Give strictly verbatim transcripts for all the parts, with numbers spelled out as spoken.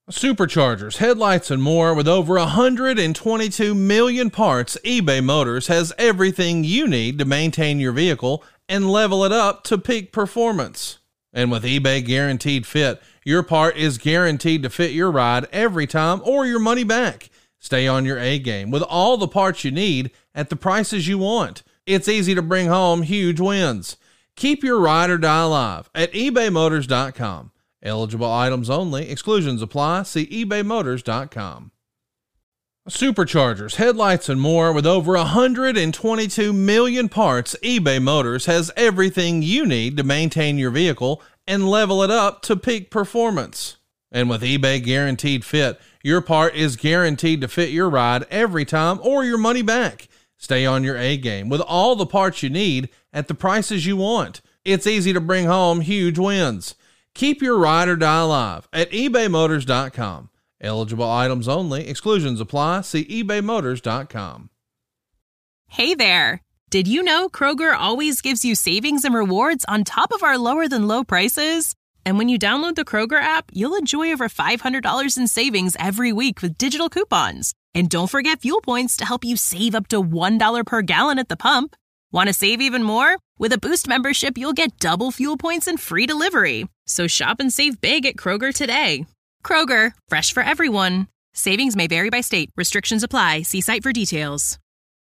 Superchargers, headlights, and more. With over one hundred twenty-two million parts, eBay Motors has everything you need to maintain your vehicle and level it up to peak performance. And with eBay Guaranteed Fit, your part is guaranteed to fit your ride every time or your money back. Stay on your A game with all the parts you need at the prices you want. It's easy to bring home huge wins. Keep your ride or die alive at ebay motors dot com. Eligible items only. Exclusions apply. See ebay motors dot com. Superchargers, headlights, and more. With over one hundred twenty-two million parts, eBay Motors has everything you need to maintain your vehicle and level it up to peak performance. And with eBay Guaranteed Fit, your part is guaranteed to fit your ride every time or your money back. Stay on your A game with all the parts you need at the prices you want. It's easy to bring home huge wins. Keep your ride or die alive at ebay motors dot com. Eligible items only. Exclusions apply. See ebay motors dot com. Hey there. Did you know Kroger always gives you savings and rewards on top of our lower than low prices? And when you download the Kroger app, you'll enjoy over five hundred dollars in savings every week with digital coupons. And don't forget fuel points to help you save up to one dollar per gallon at the pump. Want to save even more? With a Boost membership, you'll get double fuel points and free delivery. So shop and save big at Kroger today. Kroger, fresh for everyone. Savings may vary by state. Restrictions apply. See site for details.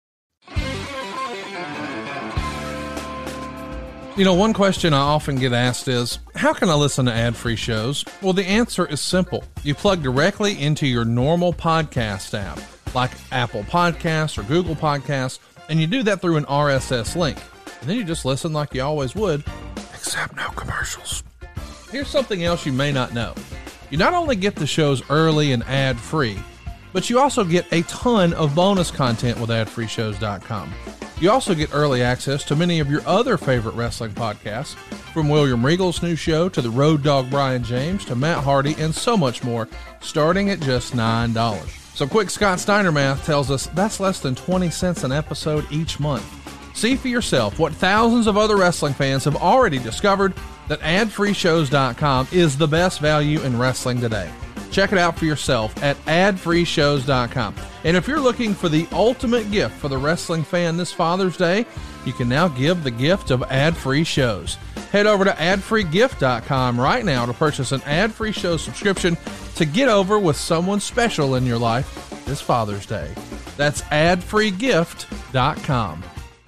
You know, one question I often get asked is, how can I listen to ad-free shows? Well, the answer is simple. You plug directly into your normal podcast app, like Apple Podcasts or Google Podcasts, and you do that through an R S S link. And then you just listen like you always would, except no commercials. Here's something else you may not know. You not only get the shows early and ad-free, but you also get a ton of bonus content with ad free shows dot com. You also get early access to many of your other favorite wrestling podcasts, from William Regal's new show to the Road Dogg Brian James to Matt Hardy and so much more, starting at just nine dollars. So quick Scott Steiner math tells us that's less than twenty cents an episode each month. See for yourself what thousands of other wrestling fans have already discovered, that ad free shows dot com is the best value in wrestling today. Check it out for yourself at ad free shows dot com. And if you're looking for the ultimate gift for the wrestling fan this Father's Day, you can now give the gift of ad-free shows. Head over to ad free gift dot com right now to purchase an ad-free show subscription to get over with someone special in your life this Father's Day. That's ad free gift dot com.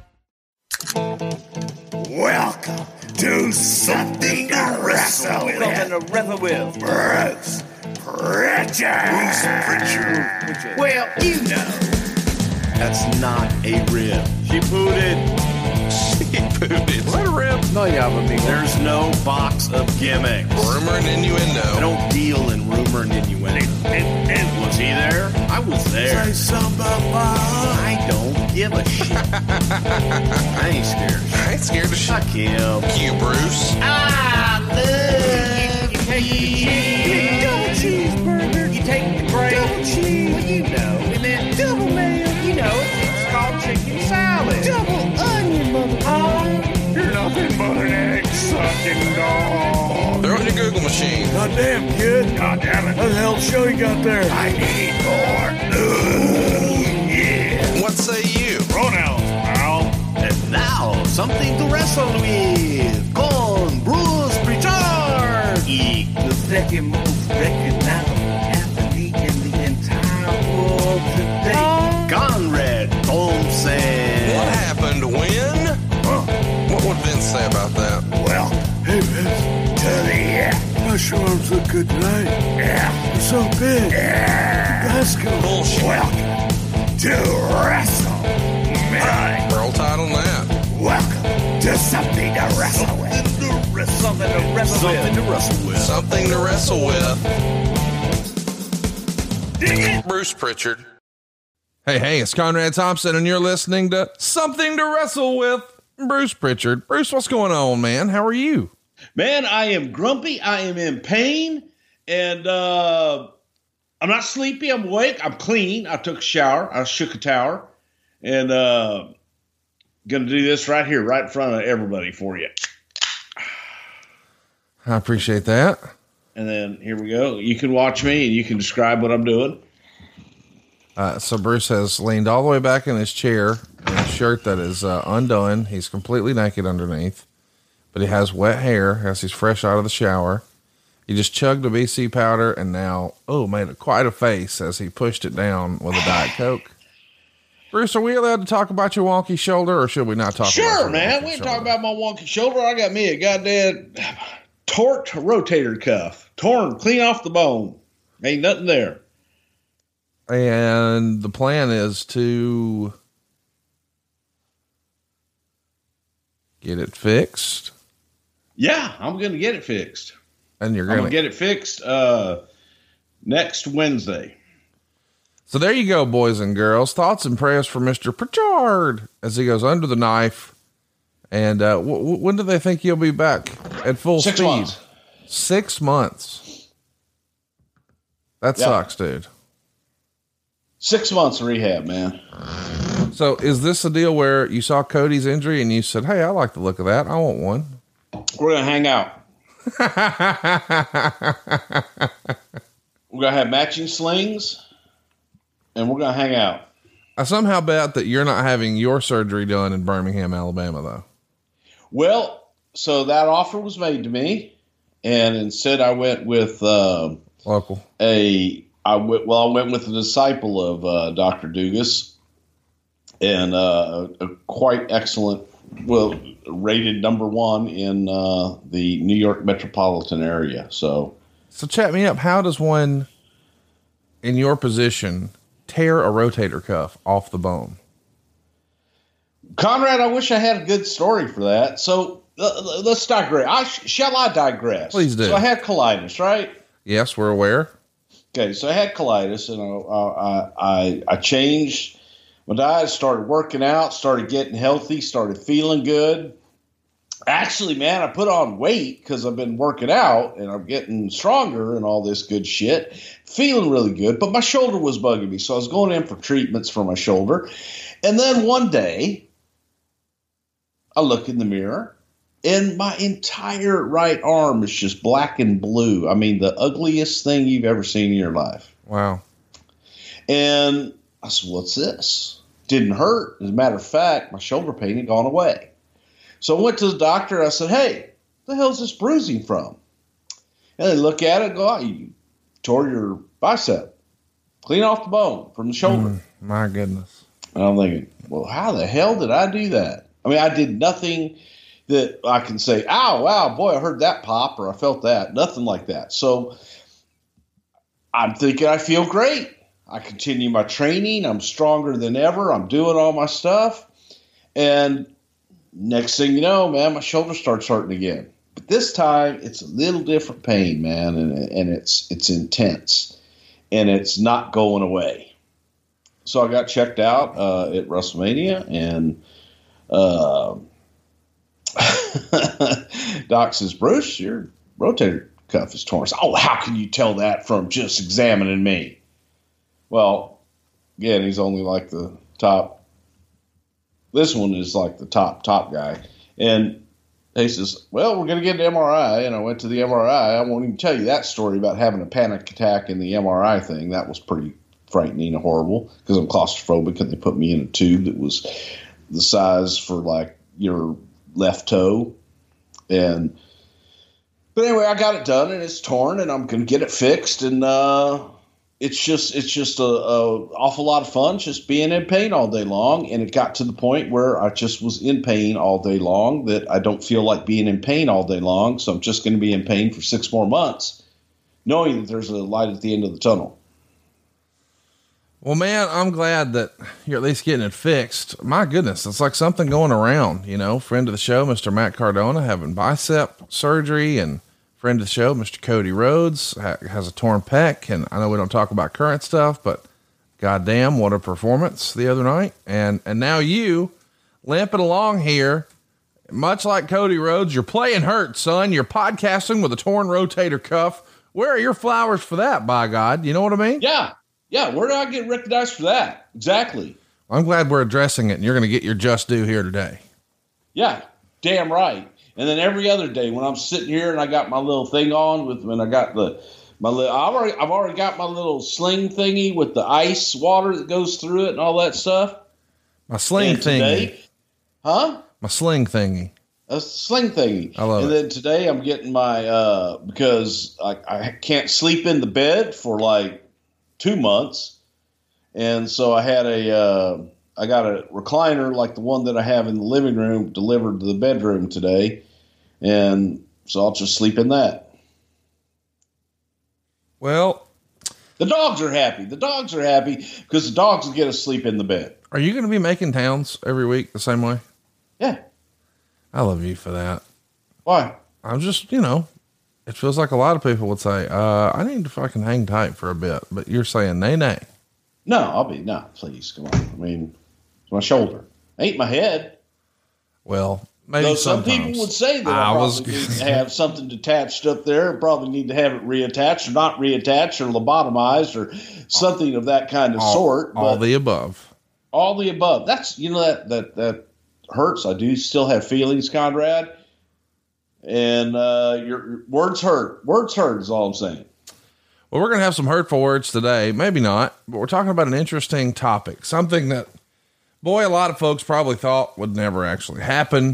Welcome to Something to Wrestle With. Something to Wrestle With. Bruce Pritchard. Bruce Pritchard. Well, you know. That's not a rib. She pooted. She pooted. What a rib? No, yeah, amigo. There's no box of gimmicks. Rumor and innuendo. I don't deal in rumor and innuendo. And, and was he there? I was there. Say something about my I don't give a shit. I ain't scared. I ain't scared of shit. Fuck him. Fuck you, Bruce. I love you. Take the cheese. Double cheeseburger. You take the bread. Double cheese. Well, you know. And then double mayo. You know, it's called chicken salad. Double onion, mother. Oh, You're nothing but an egg-sucking dog. Throw it in your Google machine. Goddamn, kid. God damn it. What the hell show you got there? I need more. Ooh, yeah. What say you? Pronouns, pal. and now something to wrestle with. Con Bruce Pritchard. Y the second most recognizable athlete in the entire world today. Conrad Thompson. What happened when? Huh? What would Vince say about that? Well, hey, Vince, to the yeah. My shorts look good tonight. Yeah. They're so big. Yeah. Let's go. Bullshit. Welcome to Wrestle Midnight. World title that. Welcome to Something to Wrestle With. Something to wrestle Something to wrestle with. Something to wrestle with. Dig it. Bruce Pritchard. Hey, hey, it's Conrad Thompson, and you're listening to Something to Wrestle With. Bruce Pritchard. Bruce, what's going on, man? How are you? Man, I am grumpy. I am in pain. And uh, I'm not sleepy. I'm awake. I'm clean. I took a shower. I shook a towel. And uh, going to do this right here, right in front of everybody for you. I appreciate that. and then here we go. You can watch me and you can describe what I'm doing. Uh, so Bruce has leaned all the way back in his chair in a shirt that is uh, undone. He's completely naked underneath, but he has wet hair as he's fresh out of the shower. He just chugged a B C powder and now, oh, made a, quite a face as he pushed it down with a Diet Coke. Bruce, are we allowed to talk about your wonky shoulder, or should we not talk sure, about Sure, man. We can talk about my wonky shoulder. I got me a goddamn torqued rotator cuff, torn clean off the bone. Ain't nothing there. And the plan is to get it fixed. Yeah, I'm going to get it fixed. And you're going going to get it fixed uh, next Wednesday. So there you go, boys and girls. Thoughts and prayers for Mister Pritchard as he goes under the knife. And uh, w- w- when do they think he'll be back at full Six speed? months. Six months. That Yeah. sucks, dude. Six months of rehab, man. So is this a deal where you saw Cody's injury and you said, hey, I like the look of that. I want one. We're going to hang out. We're going to have matching slings, and we're going to hang out. I somehow bet that you're not having your surgery done in Birmingham, Alabama, though. Well, so that offer was made to me, and instead I went with uh, Local. a I went well. I went with a disciple of uh, Doctor Dugas, and uh, a, a quite excellent, well, rated number one in uh, the New York metropolitan area. So, So chat me up. How does one in your position tear a rotator cuff off the bone? Conrad, I wish I had a good story for that. So uh, let's digress. I, shall I digress? Please do. So I had colitis, right? Yes, we're aware. Okay, so I had colitis, and I I, I changed my diet, started working out, started getting healthy, started feeling good. Actually, man, I put on weight because I've been working out, and I'm getting stronger and all this good shit, feeling really good. But my shoulder was bugging me, so I was going in for treatments for my shoulder. And then one day, I look in the mirror, and my entire right arm is just black and blue. I mean, the ugliest thing you've ever seen in your life. Wow. And I said, what's this? Didn't hurt. As a matter of fact, my shoulder pain had gone away. So I went to the doctor. I said, hey, the hell's this bruising from? And they look at it and go, oh, you tore your bicep. Clean off the bone from the shoulder. Mm, my goodness. And I'm thinking, well, how the hell did I do that? I mean, I did nothing that I can say, ow, wow, boy, I heard that pop or I felt that. Nothing like that. So I'm thinking I feel great. I continue my training. I'm stronger than ever. I'm doing all my stuff. And next thing you know, man, my shoulder starts hurting again. But this time it's a little different pain, man, and, and it's it's intense. And it's not going away. So I got checked out uh, at WrestleMania, and uh, Doc says, Bruce, your rotator cuff is torn. I said, oh, how can you tell that from just examining me? Well, again, he's only like the top. This one is like the top, top guy. And he says, well, we're going to get an M R I. And I went to the M R I. I won't even tell you that story about having a panic attack in the M R I thing. That was pretty frightening and horrible because I'm claustrophobic, and they put me in a tube that was the size for like your left toe. And but anyway, I got it done, and it's torn, and I'm going to get it fixed. And uh, it's just it's just a, a awful lot of fun just being in pain all day long. And it got to the point where I just was in pain all day long that I don't feel like being in pain all day long. So I'm just going to be in pain for six more months, knowing that there's a light at the end of the tunnel. Well, man, I'm glad that you're at least getting it fixed. My goodness, it's like something going around, you know, friend of the show, Mister Matt Cardona, having bicep surgery, and friend of the show, Mister Cody Rhodes, ha- has a torn pec. And I know we don't talk about current stuff, but goddamn, what a performance the other night. And, and now you limping along here, much like Cody Rhodes, you're playing hurt, son. You're podcasting with a torn rotator cuff. Where are your flowers for that, by God? You know what I mean? Yeah. Yeah, where do I get recognized for that? Exactly. I'm glad we're addressing it, and you're going to get your just due here today. Yeah, damn right. And then every other day when I'm sitting here and I got my little thing on with when I got the my little I've already I've already got my little sling thingy with the ice water that goes through it and all that stuff. My sling And today, thingy. huh? My sling thingy. A sling thingy. I love and it. then today I'm getting my uh because I, I can't sleep in the bed for like two months. And so I had a uh I got a recliner like the one that I have in the living room delivered to the bedroom today. And so I'll just sleep in that. Well, The dogs are happy. The dogs are happy because the dogs will get us sleep in the bed. are you going to be making towns every week the same way? Yeah. I love you for that. Why? I'm just, you know, it feels like a lot of people would say, uh, I need to fucking hang tight for a bit, but you're saying nay, nay. No, I'll be, no, please, come on. I mean, it's my shoulder. Ain't my head. Well, maybe Though some sometimes. people would say that I I was probably need to have something detached up there, probably need to have it reattached or not reattached or lobotomized or something of that kind of all, sort. all but the above. all the above. That's, you know, that, that, that hurts. I do still have feelings, Conrad. And uh, your, your words hurt. Words hurt is all I'm saying. Well, we're going to have some hurtful words today. Maybe not, but we're talking about an interesting topic, something that, boy, a lot of folks probably thought would never actually happen.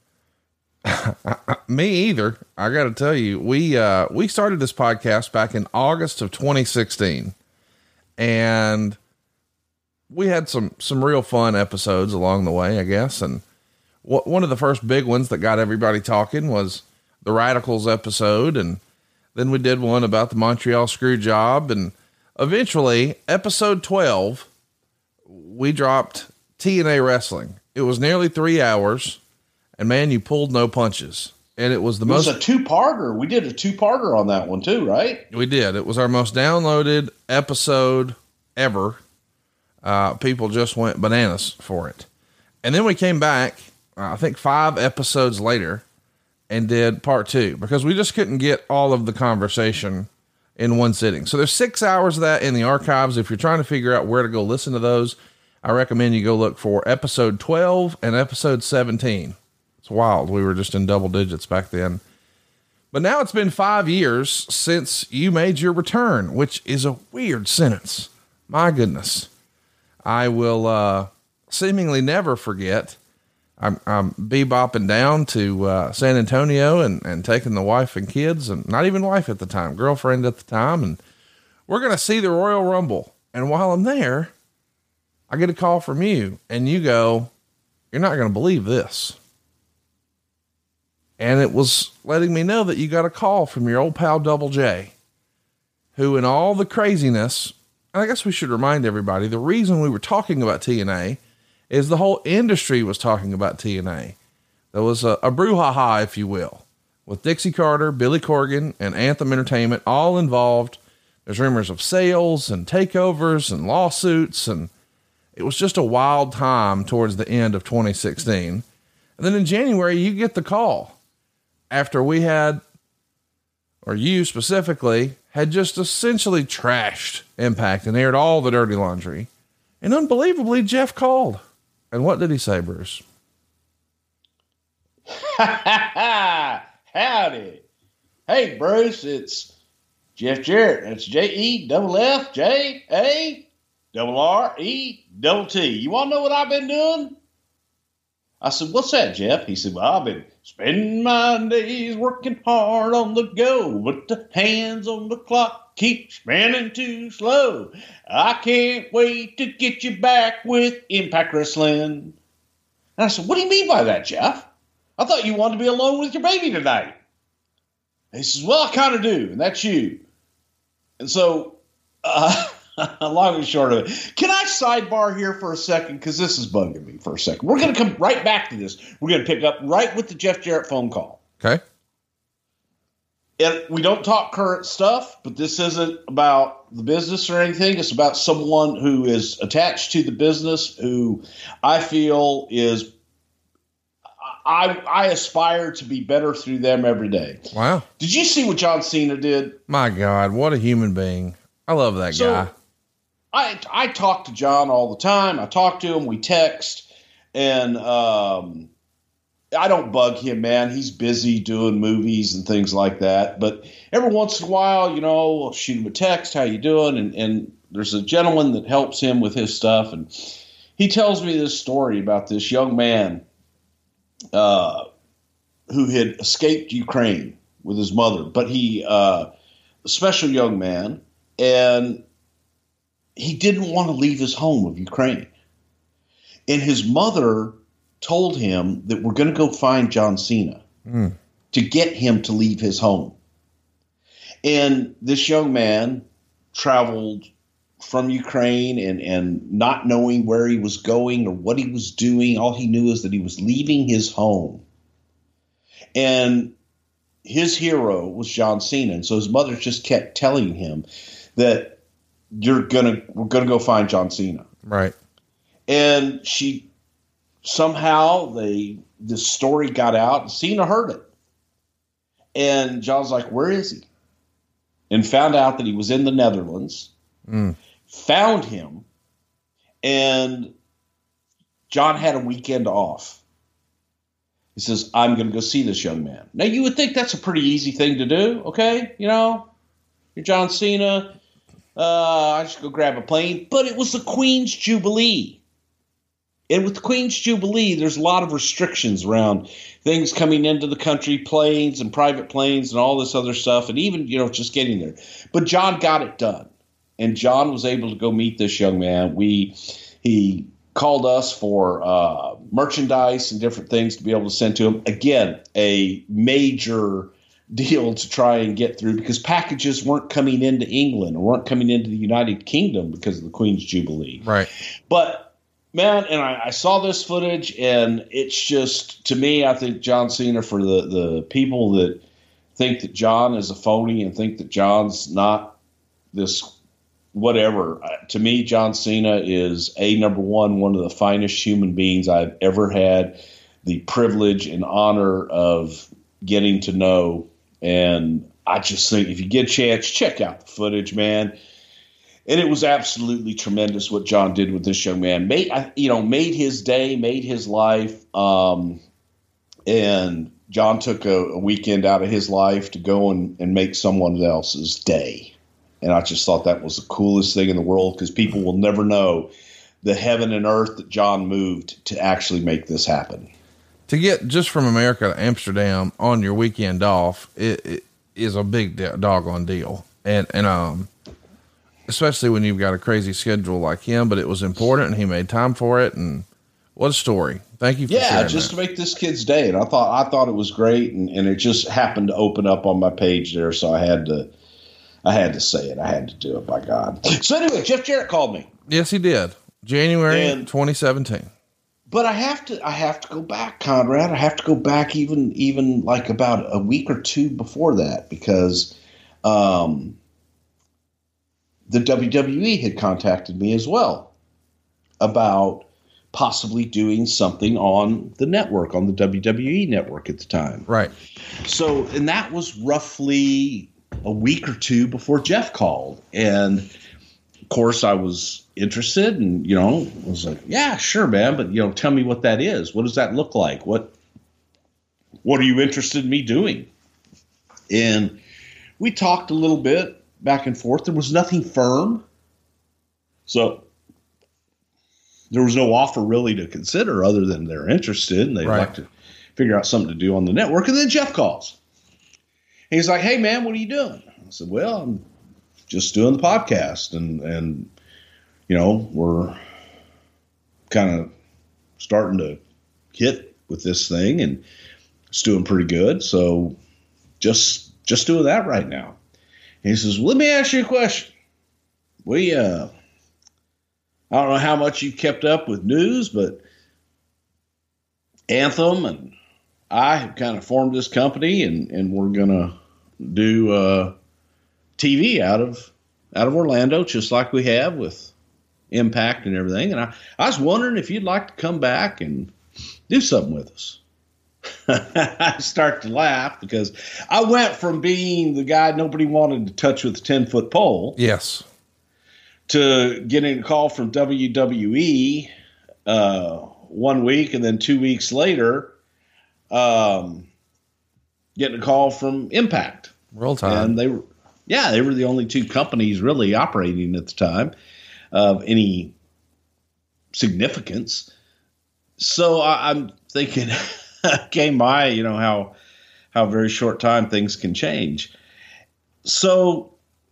Me either. I got to tell you, we, uh, we started this podcast back in August of twenty sixteen, and we had some, some real fun episodes along the way, I guess. And what, one of the first big ones that got everybody talking was the Radicals episode. And then we did one about the Montreal screw job. And eventually episode twelve, we dropped T N A wrestling. It was nearly three hours and man, you pulled no punches. And it was the It most, was a two-parter. We did a two-parter on that one too, right? we did. It was our most downloaded episode ever. Uh, people just went bananas for it. And then we came back, uh, I think five episodes later, and did part two because we just couldn't get all of the conversation in one sitting. So there's six hours of that in the archives. If you're trying to figure out where to go listen to those, I recommend you go look for episode twelve and episode seventeen. It's wild. We were just in double digits back then, but now it's been five years since you made your return, which is a weird sentence. My goodness. I will, uh, seemingly never forget. I'm, I'm bebopping down to, uh, San Antonio and, and taking the wife and kids, and not even wife at the time, girlfriend at the time. And we're going to see the Royal Rumble. And while I'm there, I get a call from you and you go, you're not going to believe this. And it was letting me know that you got a call from your old pal Double J, who in all the craziness, and I guess we should remind everybody, the reason we were talking about T N A is the whole industry was talking about T N A. There was a, a brouhaha, if you will, with Dixie Carter, Billy Corgan, and Anthem Entertainment all involved. There's rumors of sales and takeovers and lawsuits, and it was just a wild time towards the end of twenty sixteen. And then in January, you get the call after we had, or you specifically, had just essentially trashed Impact and aired all the dirty laundry. And unbelievably, Jeff called. And what did he say, Bruce? Howdy. Hey, Bruce, it's Jeff Jarrett. It's J E double F J A double R E double T. You want to know what I've been doing? I said, what's that, Jeff? He said, well, I've been spending my days working hard on the go, but the hands on the clock keep spinning too slow. I can't wait to get you back with Impact Wrestling. And I said, what do you mean by that, Jeff? I thought you wanted to be alone with your baby tonight. And he says, well, I kind of do, and that's you. And so, uh, long and short of it, can I sidebar here for a second? Because this is bugging me for a second. We're going to come right back to this. We're going to pick up right with the Jeff Jarrett phone call. Okay. And we don't talk current stuff, but this isn't about the business or anything. It's about someone who is attached to the business who I feel is, I, I aspire to be better through them every day. Wow. Did you see what John Cena did? My God, what a human being. I love that So, guy. I I talk to John all the time. I talk to him. We text, and um, I don't bug him, man. He's busy doing movies and things like that. But every once in a while, you know, I'll shoot him a text, how you doing? And, and there's a gentleman that helps him with his stuff. And he tells me this story about this young man uh, who had escaped Ukraine with his mother. But he, uh, a special young man, and he didn't want to leave his home of Ukraine. And his mother told him that we're going to go find John Cena mm. to get him to leave his home. And this young man traveled from Ukraine and, and not knowing where he was going or what he was doing. All he knew is that he was leaving his home. And his hero was John Cena. And so his mother just kept telling him that you're going to, we're going to go find John Cena. Right. And she, somehow they, this story got out and Cena heard it. And John's like, where is he? And found out that he was in the Netherlands, mm. found him, and John had a weekend off. He says, I'm going to go see this young man. Now, you would think that's a pretty easy thing to do, okay? You know, you're John Cena. Uh, I should go grab a plane. But it was the Queen's Jubilee. And with the Queen's Jubilee, there's a lot of restrictions around things coming into the country, planes and private planes and all this other stuff, and even, you know, just getting there. But John got it done. And John was able to go meet this young man. We he called us for uh, merchandise and different things to be able to send to him. Again, a major deal to try and get through because packages weren't coming into England or weren't coming into the United Kingdom because of the Queen's Jubilee. Right. But man, and I, I saw this footage, and it's just, to me, I think John Cena, for the, the people that think that John is a phony and think that John's not this whatever, uh, to me, John Cena is, a number one, one of the finest human beings I've ever had the privilege and honor of getting to know. And I just think if you get a chance, check out the footage, man. And it was absolutely tremendous what John did with this young man. Made, you know, made his day, made his life. Um, and John took a, a weekend out of his life to go and, and make someone else's day. And I just thought that was the coolest thing in the world because people will never know the heaven and earth that John moved to actually make this happen. To get just from America to Amsterdam on your weekend off, it, it is a big doggone deal. And, and, um, especially when you've got a crazy schedule like him, but it was important and he made time for it. And what a story. Thank you for yeah, sharing just that. To make this kid's day. And I thought, I thought it was great. And, and it just happened to open up on my page there. So I had to, I had to say it. I had to do it, by God. So anyway, Jeff Jarrett called me. Yes, he did. January and, twenty seventeen. But I have to, I have to go back, Conrad. I have to go back even, even like about a week or two before that, because, um, the W W E had contacted me as well about possibly doing something on the network, on the W W E network at the time. Right. So, and that was roughly a week or two before Jeff called. And of course I was interested and, you know, I was like, yeah, sure, man. But, you know, tell me what that is. What does that look like? What, what are you interested in me doing? And we talked a little bit back and forth. There was nothing firm. So there was no offer really to consider other than they're interested and they'd right. like to figure out something to do on the network. And then Jeff calls. And he's like, hey, man, what are you doing? I said, well, I'm just doing the podcast. And, and you know, we're kind of starting to hit with this thing and it's doing pretty good. So just just doing that right now. And he says, well, let me ask you a question. We, uh, I don't know how much you've kept up with news, but Anthem and I have kind of formed this company, and, and we're going to do uh, T V out of out of Orlando, just like we have with Impact and everything. And I, I was wondering if you'd like to come back and do something with us. I start to laugh because I went from being the guy nobody wanted to touch with a ten-foot pole. Yes. To getting a call from W W E uh, one week, and then two weeks later, um, getting a call from Impact. Roll Tide. And they were, yeah, they were the only two companies really operating at the time of any significance. So I, I'm thinking, okay, my, you know, how, how very short time things can change. So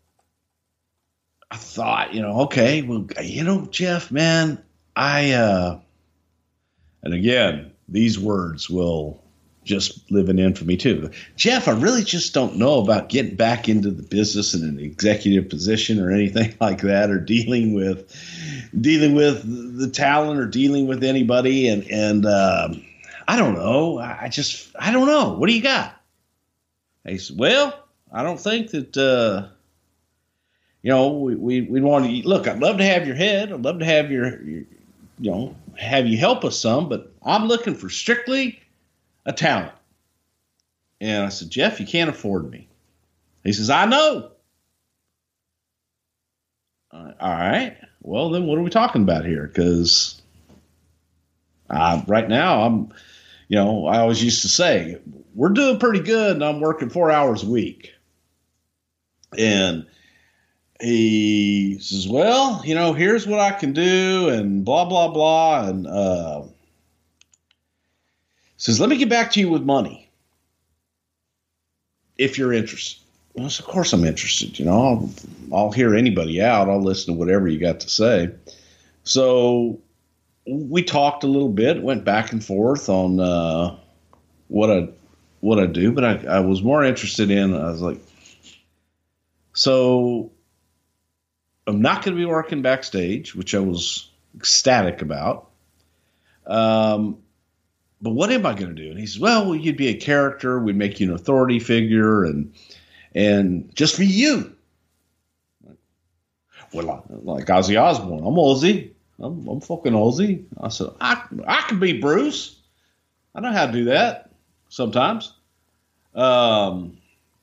I thought, you know, okay, well, you know, Jeff, man, I, uh, and again, these words will just live in infamy too. Jeff, I really just don't know about getting back into the business in an executive position or anything like that, or dealing with, dealing with the talent or dealing with anybody. And, and, um, I don't know. I just, I don't know. What do you got? He said, well, I don't think that, uh, you know, we, we, we want to look, I'd love to have your head. I'd love to have your, your, you know, have you help us some, but I'm looking for strictly a talent. And I said, Jeff, you can't afford me. He says, I know. Uh, all right. Well, then what are we talking about here? Because uh, right now I'm, you know, I always used to say, we're doing pretty good and I'm working four hours a week. And he says, well, you know, here's what I can do and blah, blah, blah. And uh, says, let me get back to you with money if you're interested. Well, of course I'm interested. You know, I'll, I'll hear anybody out. I'll listen to whatever you got to say. So we talked a little bit, went back and forth on uh, what I what I do, but I, I was more interested in, I was like, so I'm not going to be working backstage, which I was ecstatic about. Um, but what am I going to do? And he says, well, well, you'd be a character. We'd make you an authority figure and, and just be you. Well, like Ozzy Osbourne, I'm Ozzy. I'm, I'm fucking Ozzy. I said, I, I can be Bruce. I know how to do that sometimes. Um,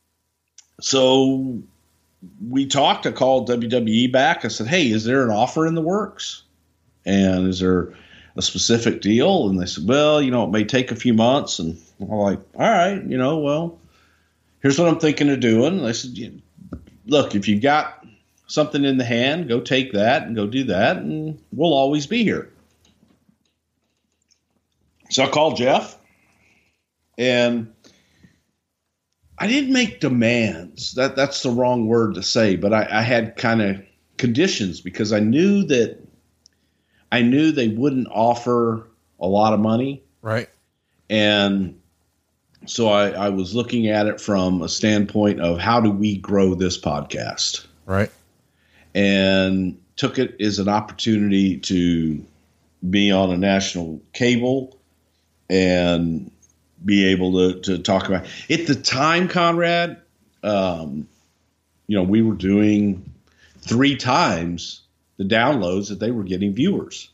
so we talked. I called W W E back. I said, hey, is there an offer in the works? And is there a specific deal? And they said, well, you know, it may take a few months. And I'm like, all right, you know, well, here's what I'm thinking of doing. And they said, yeah, look, if you got something in the hand, go take that and go do that, and we'll always be here. So I called Jeff, and I didn't make demands. That that's the wrong word to say, but I, I had kind of conditions because I knew that I knew they wouldn't offer a lot of money. Right. And so I, I was looking at it from a standpoint of how do we grow this podcast? Right. And took it as an opportunity to be on a national cable and be able to, to talk about it. At the time, Conrad, um, you know, we were doing three times the downloads that they were getting viewers.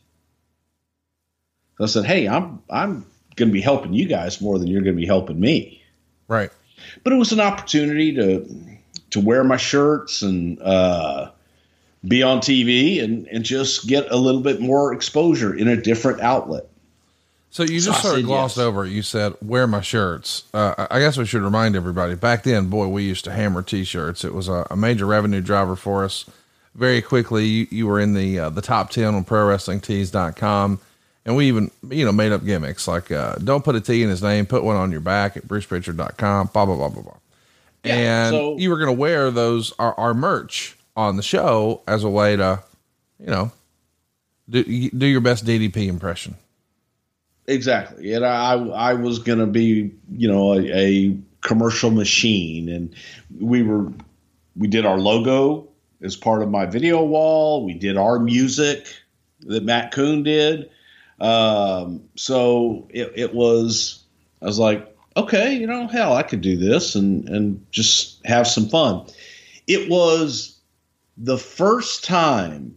So I said, hey, I'm, I'm going to be helping you guys more than you're going to be helping me. Right. But it was an opportunity to, to wear my shirts and, uh, be on T V and, and just get a little bit more exposure in a different outlet. So you So just I sort of said glossed yes. over it. You said, wear my shirts. Uh, I guess we should remind everybody back then, boy, we used to hammer t-shirts. It was a, a major revenue driver for us. Very quickly, you, you were in the, uh, the top ten on pro wrestling tees dot com. And we even, you know, made up gimmicks like, uh, don't put a T in his name, put one on your back at bruce pritchard dot com, blah, blah, blah, blah, blah. Yeah, and so- you were going to wear those, our, our merch on the show as a way to, you know, do, do your best D D P impression. Exactly. And I, I was going to be, you know, a, a commercial machine. And we were, we did our logo as part of my video wall. We did our music that Matt Kuhn did. Um, so it, it was, I was like, okay, you know, hell, I could do this and, and just have some fun. It was the first time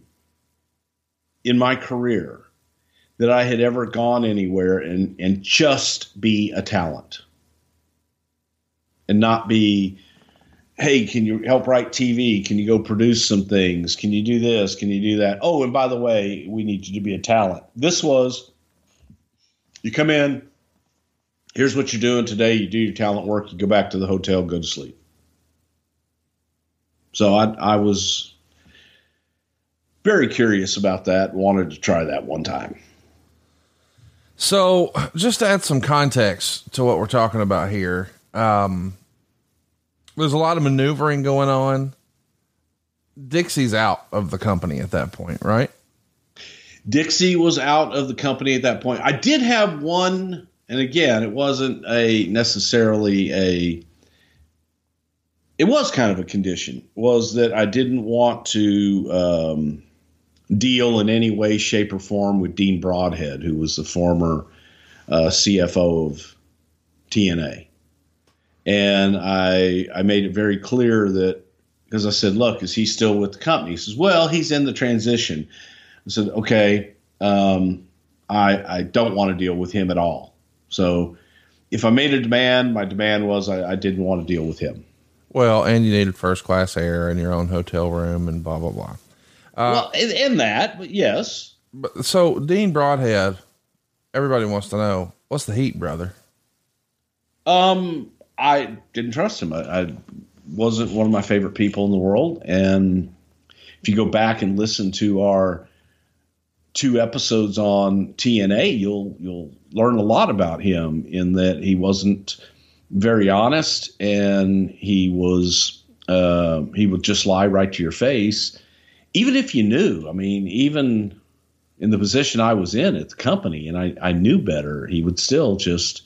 in my career that I had ever gone anywhere and, and just be a talent and not be, hey, can you help write T V? Can you go produce some things? Can you do this? Can you do that? Oh, and by the way, we need you to be a talent. This was, you come in, here's what you're doing today. You do your talent work, you go back to the hotel, go to sleep. So I, I was very curious about that. Wanted to try that one time. So just to add some context to what we're talking about here. Um, there's a lot of maneuvering going on. Dixie's out of the company at that point, right? Dixie was out of the company at that point. I did have one, and again, it wasn't a necessarily a, it was kind of a condition, was that I didn't want to um, deal in any way, shape, or form with Dean Broadhead, who was the former uh, C F O of T N A. And I I made it very clear that, because I said, look, is he still with the company? He says, well, he's in the transition. I said, okay, um, I, I don't want to deal with him at all. So if I made a demand, my demand was I, I didn't want to deal with him. Well, and you needed first class air in your own hotel room and blah, blah, blah. Uh, well, in, in that, but yes. But, so Dean Broadhead, everybody wants to know, what's the heat, brother? Um, I didn't trust him. I, I wasn't one of my favorite people in the world. And if you go back and listen to our two episodes on T N A, you'll you'll learn a lot about him, in that he wasn't very honest, and he was uh, he would just lie right to your face, even if you knew. I mean, even in the position I was in at the company, and I, I knew better, he would still just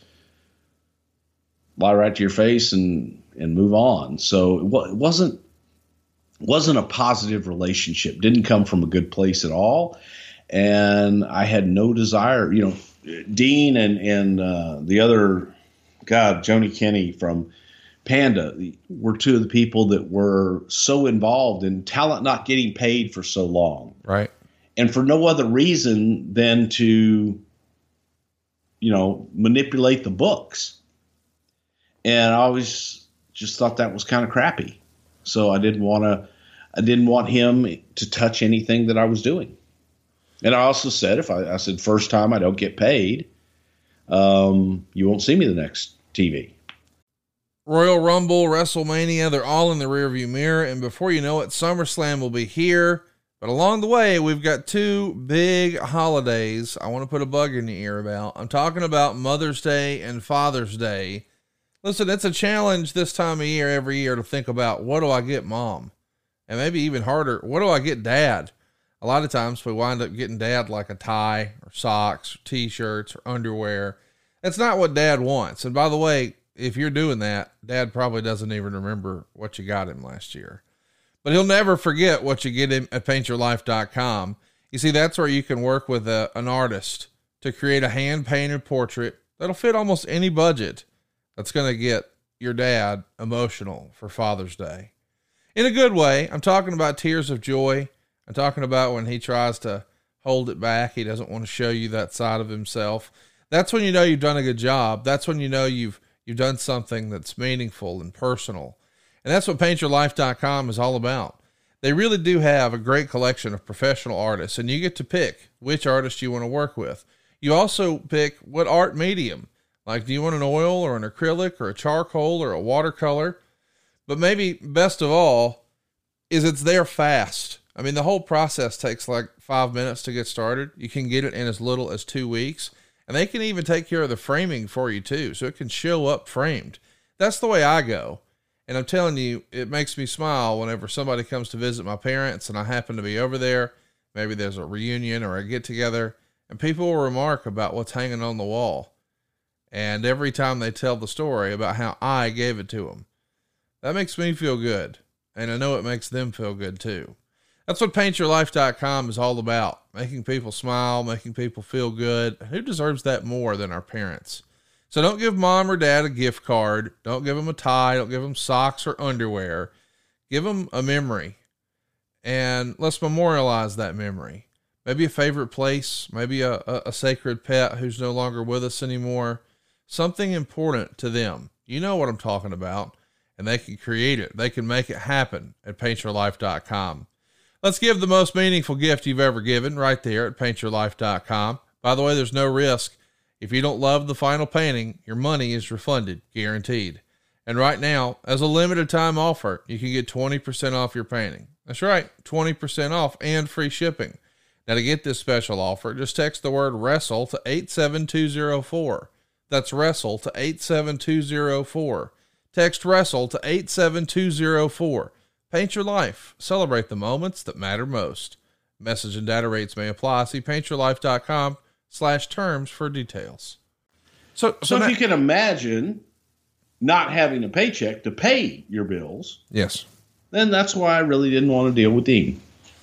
lie right to your face and and move on. So it, w- it wasn't wasn't a positive relationship. Didn't come from a good place at all. And I had no desire, you know, Dean and, and uh, the other, God, Joni Kenny from Panda were two of the people that were so involved in talent not getting paid for so long. Right. And for no other reason than to, you know, manipulate the books. And I always just thought that was kind of crappy. So I didn't want to, I didn't want him to touch anything that I was doing. And I also said, if I, I said, first time I don't get paid, um, you won't see me the next T V. Royal Rumble, WrestleMania, they're all in the rearview mirror. And before you know it, SummerSlam will be here. But along the way, we've got two big holidays I want to put a bug in your ear about. I'm talking about Mother's Day and Father's Day. Listen, it's a challenge this time of year, every year, to think about, what do I get mom? And maybe even harder, what do I get dad? A lot of times we wind up getting dad like a tie or socks or t-shirts or underwear. That's not what dad wants. And by the way, if you're doing that, dad probably doesn't even remember what you got him last year, but he'll never forget what you get him at paint your life dot com. You see, that's where you can work with a, an artist to create a hand painted portrait that'll fit almost any budget. That's going to get your dad emotional for Father's Day in a good way. I'm talking about tears of joy. I'm talking about when he tries to hold it back. He doesn't want to show you that side of himself. That's when you know you've done a good job. That's when you know you've, you've done something that's meaningful and personal. And that's what paint your life dot com is all about. They really do have a great collection of professional artists, and you get to pick which artist you want to work with. You also pick what art medium. Like, do you want an oil or an acrylic or a charcoal or a watercolor? But maybe best of all is it's there fast. I mean, the whole process takes like five minutes to get started. You can get it in as little as two weeks, and they can even take care of the framing for you too. So it can show up framed. That's the way I go. And I'm telling you, it makes me smile whenever somebody comes to visit my parents and I happen to be over there. Maybe there's a reunion or a get together, and people will remark about what's hanging on the wall. And every time they tell the story about how I gave it to them, that makes me feel good. And I know it makes them feel good too. That's what paint your life dot com is all about. Making people smile, making people feel good. Who deserves that more than our parents? So don't give mom or dad a gift card. Don't give them a tie. Don't give them socks or underwear. Give them a memory. And let's memorialize that memory. Maybe a favorite place. Maybe a, a, a sacred pet who's no longer with us anymore. Something important to them. You know what I'm talking about. And they can create it. They can make it happen at paint your life dot com. Let's give the most meaningful gift you've ever given right there at paint your life dot com. By the way, there's no risk. If you don't love the final painting, your money is refunded, guaranteed. And right now, as a limited time offer, you can get twenty percent off your painting. That's right, twenty percent off and free shipping. Now, to get this special offer, just text the word WRESTLE to eight seven two zero four. That's WRESTLE to eight seven two zero four. Text WRESTLE to eight seven two zero four. Paint your life. Celebrate the moments that matter most. Message and data rates may apply. See paintyourlife.com slash terms for details. So, so, So now, if you can imagine not having a paycheck to pay your bills, yes. then that's why I really didn't want to deal with Dean.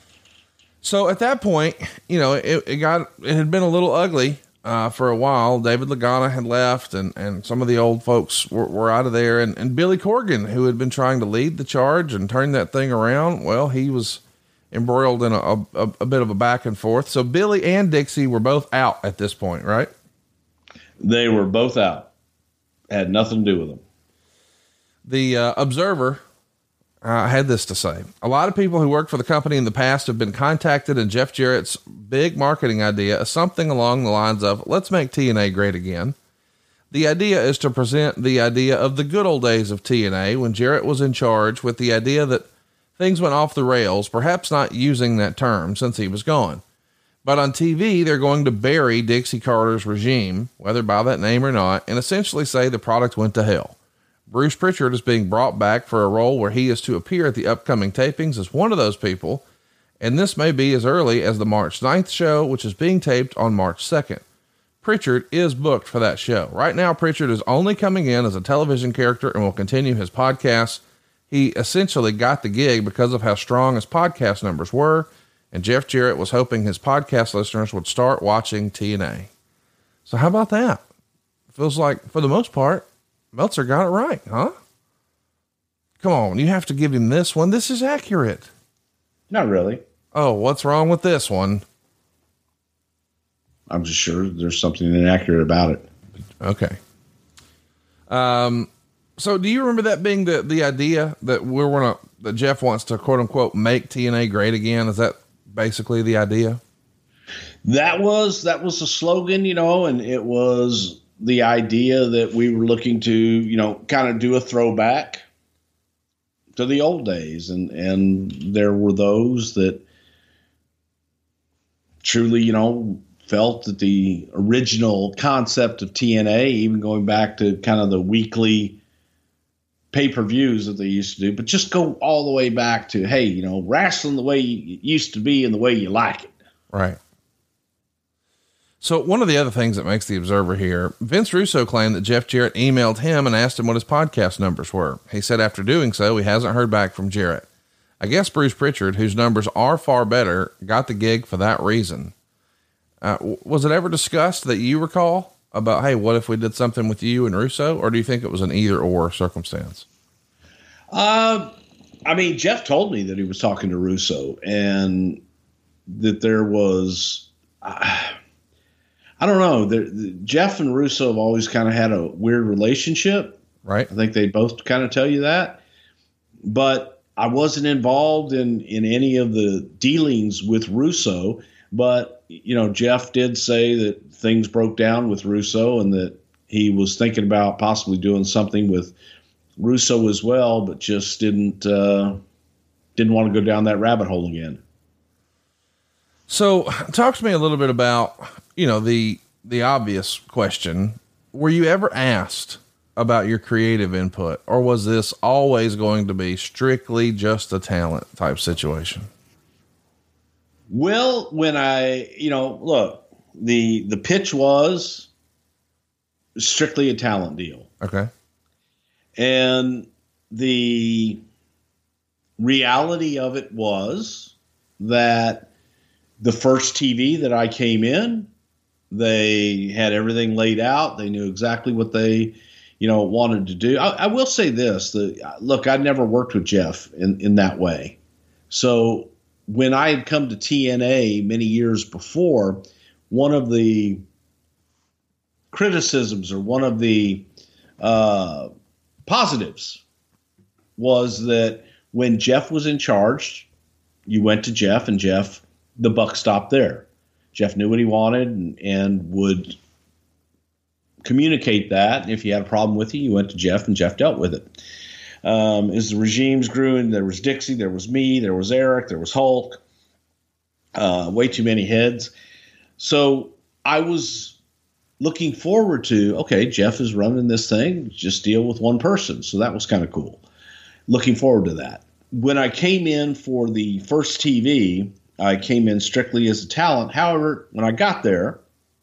So at that point, you know, it, it got, it had been a little ugly uh, for a while. David Lagana had left and, and some of the old folks were, were out of there. And, and Billy Corgan, who had been trying to lead the charge and turn that thing around, well, he was embroiled in a, a, a bit of a back and forth. So Billy and Dixie were both out at this point, right? They were both out. Had nothing to do with them. The uh, Observer uh, had this to say. A lot of people who worked for the company in the past have been contacted, and Jeff Jarrett's big marketing idea is something along the lines of, let's make T N A great again. The idea is to present the idea of the good old days of T N A when Jarrett was in charge, with the idea that things went off the rails, perhaps not using that term since he was gone. But on T V, they're going to bury Dixie Carter's regime, whether by that name or not, and essentially say the product went to hell. Bruce Pritchard is being brought back for a role where he is to appear at the upcoming tapings as one of those people, and this may be as early as the March ninth show, which is being taped on March second. Pritchard is booked for that show. Right now, Pritchard is only coming in as a television character and will continue his podcasts. He essentially got the gig because of how strong his podcast numbers were, and Jeff Jarrett was hoping his podcast listeners would start watching T N A. So how about that? Feels like, for the most part, Meltzer got it right, huh? Come on, you have to give him this one. This is accurate. Not really. Oh, what's wrong with this one? I'm just sure there's something inaccurate about it. Okay. Um, so do you remember that being the, the idea that we're going to, that Jeff wants to quote unquote make T N A great again? Is that basically the idea? That was, that was the slogan, you know, and it was the idea that we were looking to, you know, kind of do a throwback to the old days. And, and there were those that truly, you know, felt that the original concept of T N A, even going back to kind of the weekly pay-per-views that they used to do, but just go all the way back to, hey, you know, wrestling the way it used to be and the way you like it. Right. So one of the other things that makes the Observer here, Vince Russo claimed that Jeff Jarrett emailed him and asked him what his podcast numbers were. He said after doing so, he hasn't heard back from Jarrett. I guess Bruce Pritchard, whose numbers are far better, got the gig for that reason. Uh, was it ever discussed that you recall about, hey, what if we did something with you and Russo? Or do you think it was an either or circumstance? Uh, I mean, Jeff told me that he was talking to Russo and that there was, uh, I don't know, there, the, Jeff and Russo have always kind of had a weird relationship. Right. I think they both kind of tell you that, but I wasn't involved in, in any of the dealings with Russo, but you know, Jeff did say that things broke down with Russo and that he was thinking about possibly doing something with Russo as well, but just didn't, uh, didn't want to go down that rabbit hole again. So talk to me a little bit about, you know, the, the obvious question. Were you ever asked about your creative input, or was this always going to be strictly just a talent type situation? Well, when I, you know, look, the, the pitch was strictly a talent deal. Okay. And the reality of it was that the first T V that I came in, they had everything laid out. They knew exactly what they, you know, wanted to do. I, I will say this, the, look, I never worked with Jeff in, in that way. So when I had come to T N A many years before, one of the criticisms or one of the uh, positives was that when Jeff was in charge, you went to Jeff and Jeff, the buck stopped there. Jeff knew what he wanted and, and would communicate that. And if you had a problem with it, you went to Jeff, and Jeff dealt with it. Um, as the regimes grew, and there was Dixie, there was me, there was Eric, there was Hulk, uh, way too many heads. So I was looking forward to, okay, Jeff is running this thing, just deal with one person. So that was kind of cool. Looking forward to that. When I came in for the first T V, I came in strictly as a talent. However, when I got there,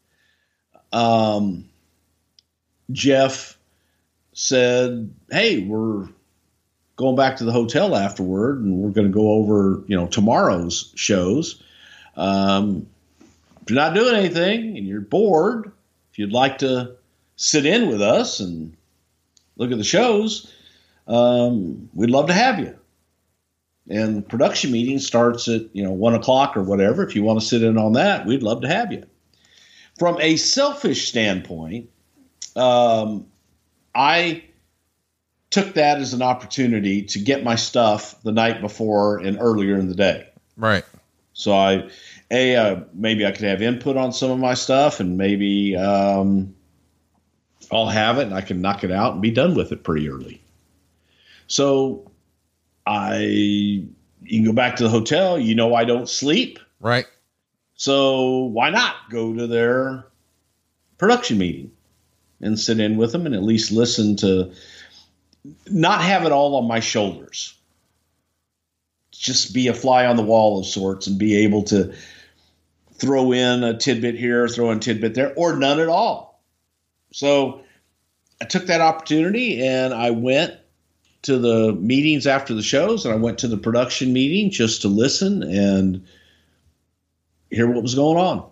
um, Jeff said, hey, we're going back to the hotel afterward, and we're going to go over, you know, tomorrow's shows. Um, if you're not doing anything and you're bored, if you'd like to sit in with us and look at the shows, um, we'd love to have you. And production meeting starts at, you know, one o'clock or whatever. If you want to sit in on that, we'd love to have you. From a selfish standpoint, um, I took that as an opportunity to get my stuff the night before and earlier in the day. Right. So I, a, uh, maybe I could have input on some of my stuff, and maybe um, I'll have it and I can knock it out and be done with it pretty early. So I, you can go back to the hotel. You know, I don't sleep. Right. So why not go to their production meeting and sit in with them and at least listen to, not have it all on my shoulders. Just be a fly on the wall of sorts and be able to throw in a tidbit here, throw in a tidbit there, or none at all. So I took that opportunity and I went to the meetings after the shows, and I went to the production meeting just to listen and hear what was going on.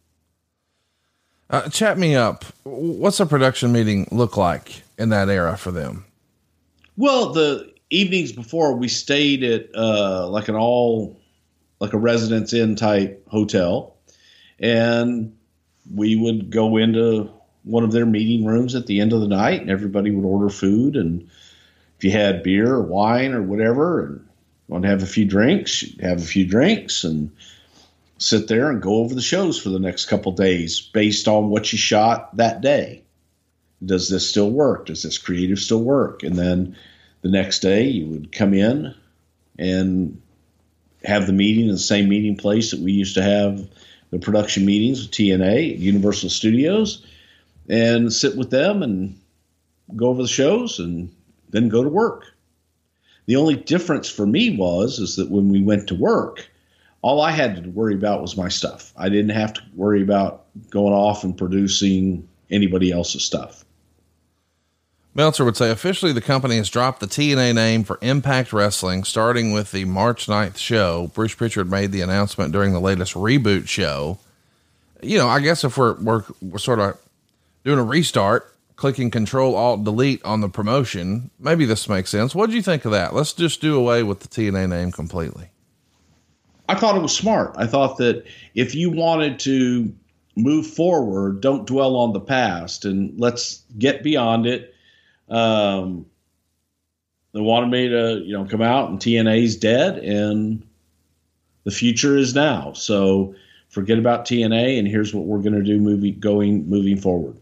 Uh, chat me up. What's a production meeting look like in that era for them? Well, the evenings before, we stayed at uh, like an all, like a Residence Inn type hotel, and we would go into one of their meeting rooms at the end of the night, and everybody would order food, and if you had beer or wine or whatever, and want to have a few drinks, you'd have a few drinks, and sit there and go over the shows for the next couple days based on what you shot that day. Does this still work? Does this creative still work? And then the next day you would come in and have the meeting in the same meeting place that we used to have the production meetings with T N A, Universal Studios, and sit with them and go over the shows and then go to work. The only difference for me was is that when we went to work, all I had to worry about was my stuff. I didn't have to worry about going off and producing anybody else's stuff. Meltzer would say, officially, the company has dropped the T N A name for Impact Wrestling, starting with the March ninth show. Bruce Pritchard made the announcement during the latest reboot show. You know, I guess if we're, we're, we're sort of doing a restart, clicking Control Alt Delete on the promotion, maybe this makes sense. What do you think of that? Let's just do away with the T N A name completely. I thought it was smart. I thought that if you wanted to move forward, don't dwell on the past, and let's get beyond it. Um, they wanted me to, you know, come out and T N A's dead and the future is now. So forget about T N A, and here's what we're going to do moving, going, moving forward.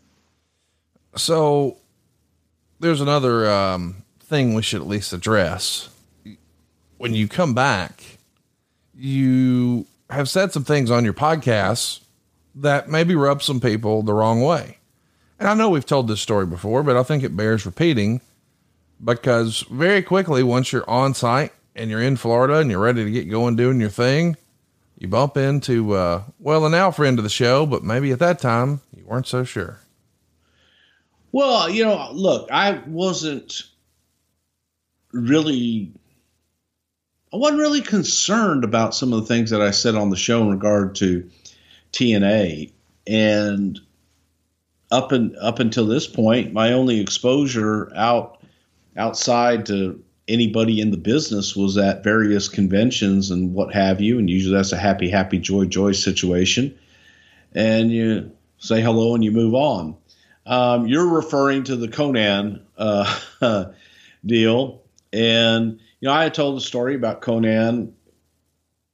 So there's another, um, thing we should at least address. When you come back, you have said some things on your podcasts that maybe rub some people the wrong way. And I know we've told this story before, but I think it bears repeating, because very quickly, once you're on site and you're in Florida and you're ready to get going doing your thing, you bump into, uh, well, a now friend of the show, but maybe at that time you weren't so sure. Well, you know, look, I wasn't really, I wasn't really concerned about some of the things that I said on the show in regard to T N A. And up and up until this point, my only exposure out outside to anybody in the business was at various conventions and what have you. And usually that's a happy, happy, joy, joy situation. And you say hello and you move on. Um, you're referring to the Konnan uh, deal. And, you know, I had told a story about Konnan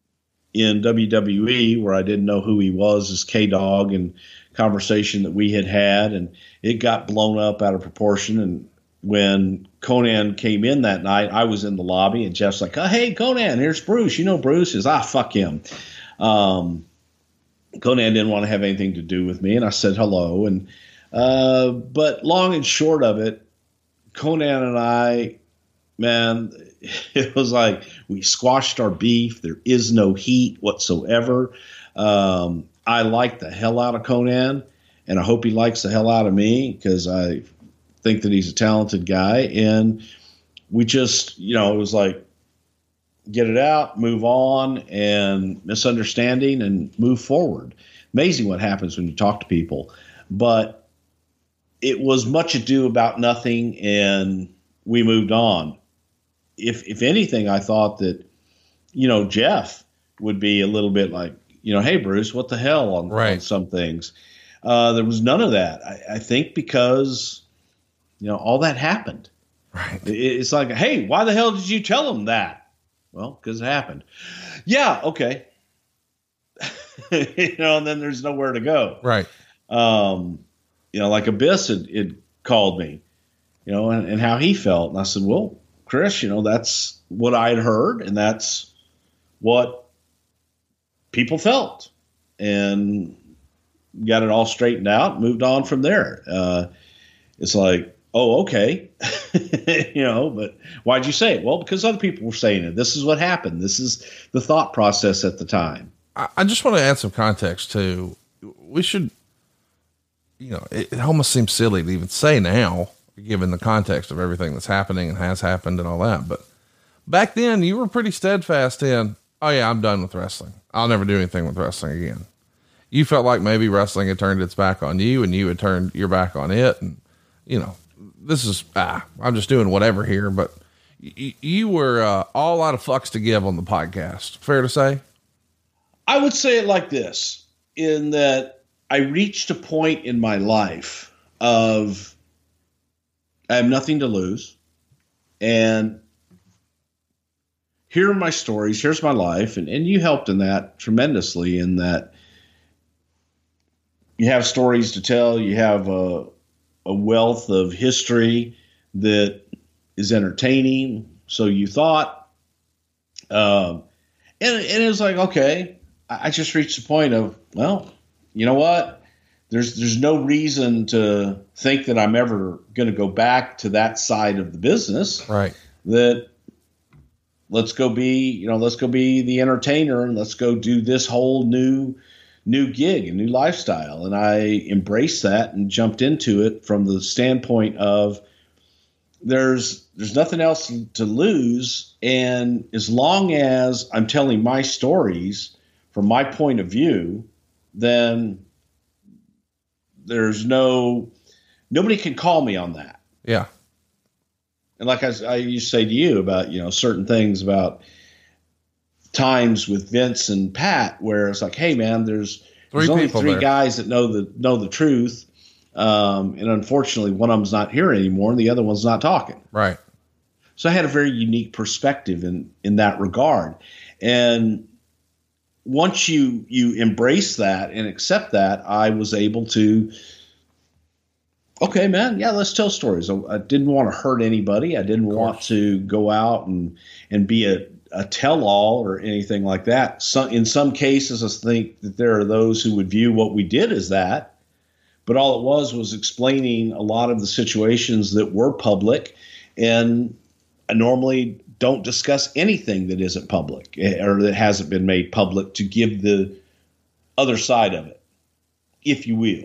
in W W E where I didn't know who he was as K-Dog, and conversation that we had had, and it got blown up out of proportion. And when Konnan came in that night, I was in the lobby, and Jeff's like, oh, hey, Konnan, here's Bruce. You know Bruce? Is ah, fuck him. Um, Konnan didn't want to have anything to do with me, and I said hello. And uh, but long and short of it, Konnan and I, man, it was like we squashed our beef. There is no heat whatsoever. Um, I like the hell out of Konnan, and I hope he likes the hell out of me, because I think that he's a talented guy. And we just, you know, it was like, get it out, move on, and misunderstanding, and move forward. Amazing what happens when you talk to people. But it was much ado about nothing, and we moved on. If if anything, I thought that, you know, Jeff would be a little bit like, you know, hey, Bruce, what the hell on, right. on some things. Uh, there was none of that. I, I think because, you know, all that happened. Right. It, it's like, hey, why the hell did you tell him that? Well, because it happened. Yeah, okay. You know, and then there's nowhere to go. Right. Um, you know, like Abyss had, had called me, you know, and, and how he felt. And I said, well, Chris, you know, that's what I had heard, and that's what people felt, and got it all straightened out, moved on from there. Uh, it's like, oh, okay. You know, but why'd you say it? Well, because other people were saying it. This is what happened. This is the thought process at the time. I, I just want to add some context too. We should, you know, it, it almost seems silly to even say now, given the context of everything that's happening and has happened and all that. But back then you were pretty steadfast in, oh yeah, I'm done with wrestling. I'll never do anything with wrestling again. You felt like maybe wrestling had turned its back on you, and you had turned your back on it. And, you know, this is, ah, I'm just doing whatever here, but y- you were uh, all out of fucks to give on the podcast. Fair to say? I would say it like this, in that I reached a point in my life of, I have nothing to lose, and here are my stories. Here's my life. And, and you helped in that tremendously, in that you have stories to tell. You have a, a wealth of history that is entertaining. So you thought, um, and, and it was like, okay, I, I just reached the point of, well, you know what? There's, there's no reason to think that I'm ever going to go back to that side of the business. Right. That, let's go be, you know, let's go be the entertainer, and let's go do this whole new, new gig and new lifestyle. And I embraced that and jumped into it from the standpoint of there's, there's nothing else to lose. And as long as I'm telling my stories from my point of view, then there's no, nobody can call me on that. Yeah. And like I, I used to say to you about, you know, certain things about times with Vince and Pat, where it's like, hey man, there's, three there's only three there. guys that know the, know the truth. Um, and unfortunately one of them's not here anymore, and the other one's not talking. Right. So I had a very unique perspective in, in that regard. And once you, you embrace that and accept that, I was able to, okay, man, yeah, let's tell stories. I, I didn't want to hurt anybody. I didn't want to go out and, and be a, a tell-all or anything like that. Some, in some cases, I think that there are those who would view what we did as that. But all it was was explaining a lot of the situations that were public. And I normally don't discuss anything that isn't public or that hasn't been made public, to give the other side of it, if you will.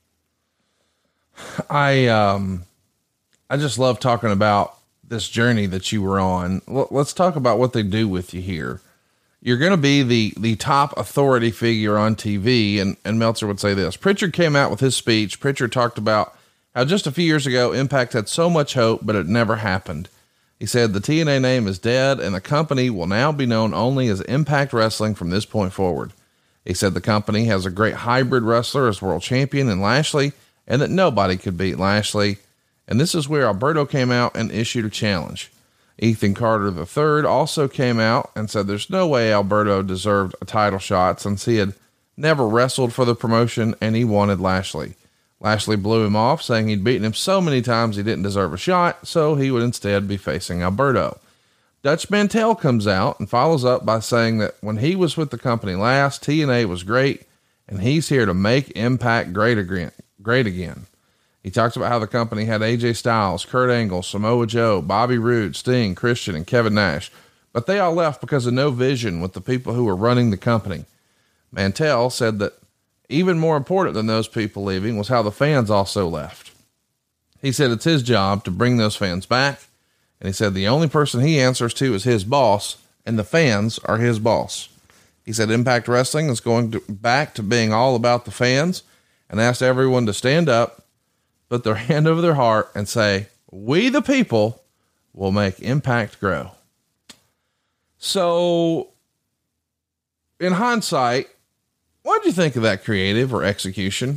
I, um, I just love talking about this journey that you were on. L- let's talk about what they do with you here. You're going to be the, the top authority figure on T V. And, and Meltzer would say this. Pritchard came out with his speech. Pritchard talked about how just a few years ago, Impact had so much hope, but it never happened. He said the T N A name is dead, and the company will now be known only as Impact Wrestling from this point forward. He said the company has a great hybrid wrestler as world champion in Lashley, and that nobody could beat Lashley. And this is where Alberto came out and issued a challenge. Ethan Carter the third also came out and said there's no way Alberto deserved a title shot since he had never wrestled for the promotion and he wanted Lashley. Lashley blew him off, saying he'd beaten him so many times he didn't deserve a shot, so he would instead be facing Alberto. Dutch Mantell comes out and follows up by saying that when he was with the company last, T N A was great, and he's here to make Impact great again. Great again. He talks about how the company had A J Styles, Kurt Angle, Samoa Joe, Bobby Roode, Sting, Christian, and Kevin Nash, but they all left because of no vision with the people who were running the company. Mantell said that even more important than those people leaving was how the fans also left. He said it's his job to bring those fans back, and he said the only person he answers to is his boss, and the fans are his boss. He said Impact Wrestling is going to, back to being all about the fans, and asked everyone to stand up, put their hand over their heart, and say, "We the people will make Impact grow." So, in hindsight, what did you think of that creative or execution?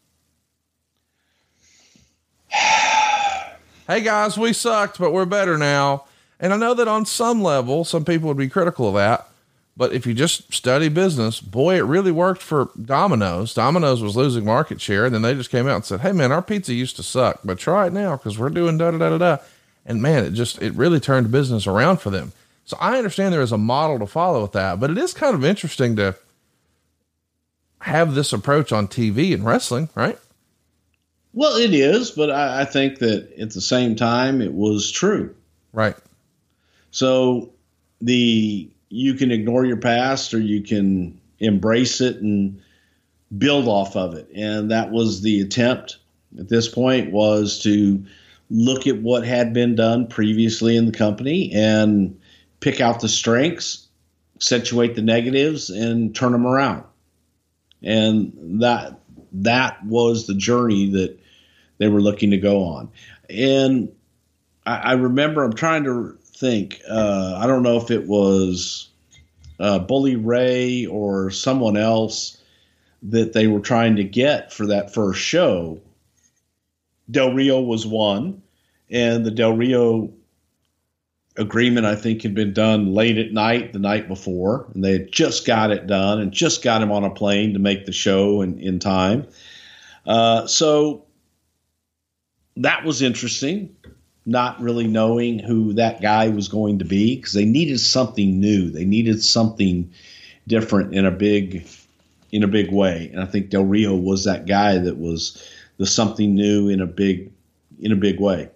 Hey guys, we sucked, but we're better now. And I know that on some level, some people would be critical of that, but if you just study business, boy, it really worked for Domino's. Domino's was losing market share. And then they just came out and said, "Hey man, our pizza used to suck, but try it now, 'cause we're doing da da da da da." And man, it just, it really turned business around for them. So I understand there is a model to follow with that, but it is kind of interesting to have this approach on T V and wrestling, right? Well, it is, but I, I think that at the same time, it was true. Right. So the, you can ignore your past or you can embrace it and build off of it. And that was the attempt at this point, was to look at what had been done previously in the company and pick out the strengths, accentuate the negatives, and turn them around. And that, that was the journey that they were looking to go on. And I, I remember, I'm trying to think, uh, I don't know if it was uh, Bully Ray or someone else that they were trying to get for that first show. Del Rio was one, and the Del Rio agreement, I think, had been done late at night the night before, and they had just got it done and just got him on a plane to make the show in, in time. Uh, so that was interesting, not really knowing who that guy was going to be, because they needed something new. They needed something different in a big, in a big way. And I think Del Rio was that guy that was the something new in a big, in a big way.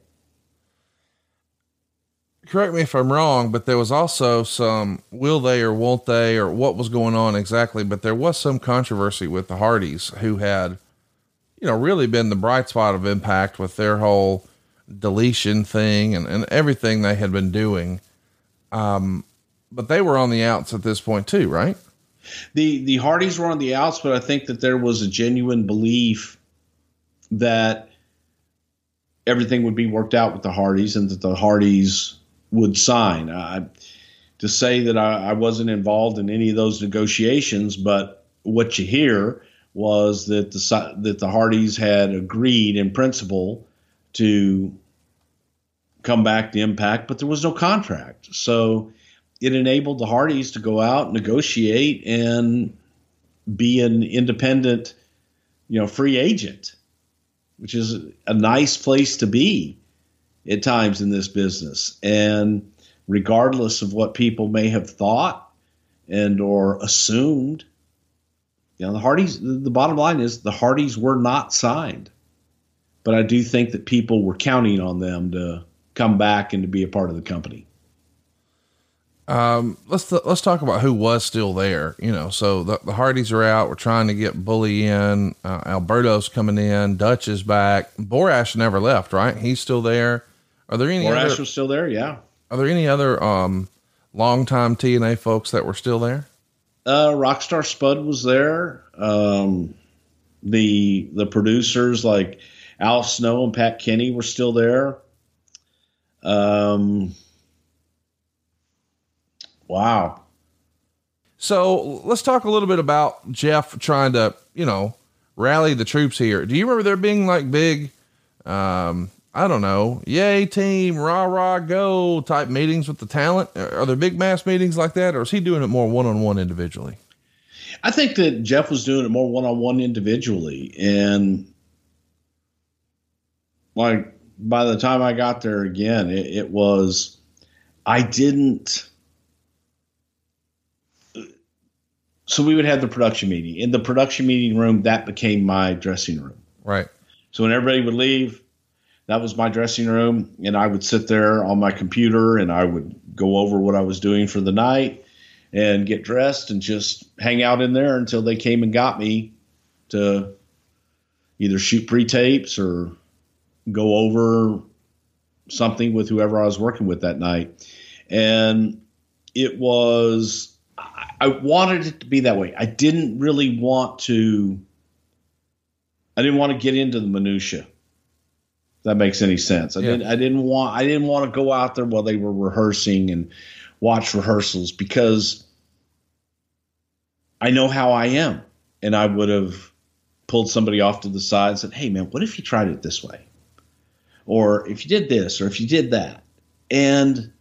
Correct me if I'm wrong, but there was also some will they or won't they or what was going on exactly. But there was some controversy with the Hardys, who had, you know, really been the bright spot of Impact with their whole deletion thing and, and everything they had been doing. Um, but they were on the outs at this point too, right? The, the Hardys were on the outs, but I think that there was a genuine belief that everything would be worked out with the Hardys and that the Hardys would sign. I, to say that I, I wasn't involved in any of those negotiations, but what you hear was that the that the Hardys had agreed in principle to come back to Impact, but there was no contract. So it enabled the Hardys to go out, negotiate, and be an independent, you know, free agent, which is a nice place to be at times in this business. And regardless of what people may have thought and or assumed, you know, the Hardys, the bottom line is the Hardys were not signed, but I do think that people were counting on them to come back and to be a part of the company. Um, let's, th- let's talk about who was still there, you know, so the, the Hardys are out. We're trying to get Bully in, uh, Alberto's coming in, Dutch is back. Borash never left, right? He's still there. Are there any Borash other, was still there? Yeah. Are there any other, um, longtime T N A folks that were still there? Uh, Rockstar Spud was there. Um, the, the producers like Al Snow and Pat Kenny were still there. Um, wow. So let's talk a little bit about Jeff trying to, you know, rally the troops here. Do you remember there being like big, um, I don't know, yay team, rah, rah, go type meetings with the talent? Are there big mass meetings like that? Or is he doing it more one-on-one individually? I think that Jeff was doing it more one-on-one individually. And like, by the time I got there again, it, it was, I didn't. So we would have the production meeting. In the production meeting room, that became my dressing room. Right. So when everybody would leave, that was my dressing room. And I would sit there on my computer and I would go over what I was doing for the night and get dressed and just hang out in there until they came and got me to either shoot pre-tapes or go over something with whoever I was working with that night. And it was, I wanted it to be that way. I didn't really want to, I didn't want to get into the minutia. If that makes any sense. I Yeah. didn't, I didn't want, I didn't want to go out there while they were rehearsing and watch rehearsals, because I know how I am. And I would have pulled somebody off to the side and said, hey man, what if you tried it this way? Or if you did this, or if you did that. And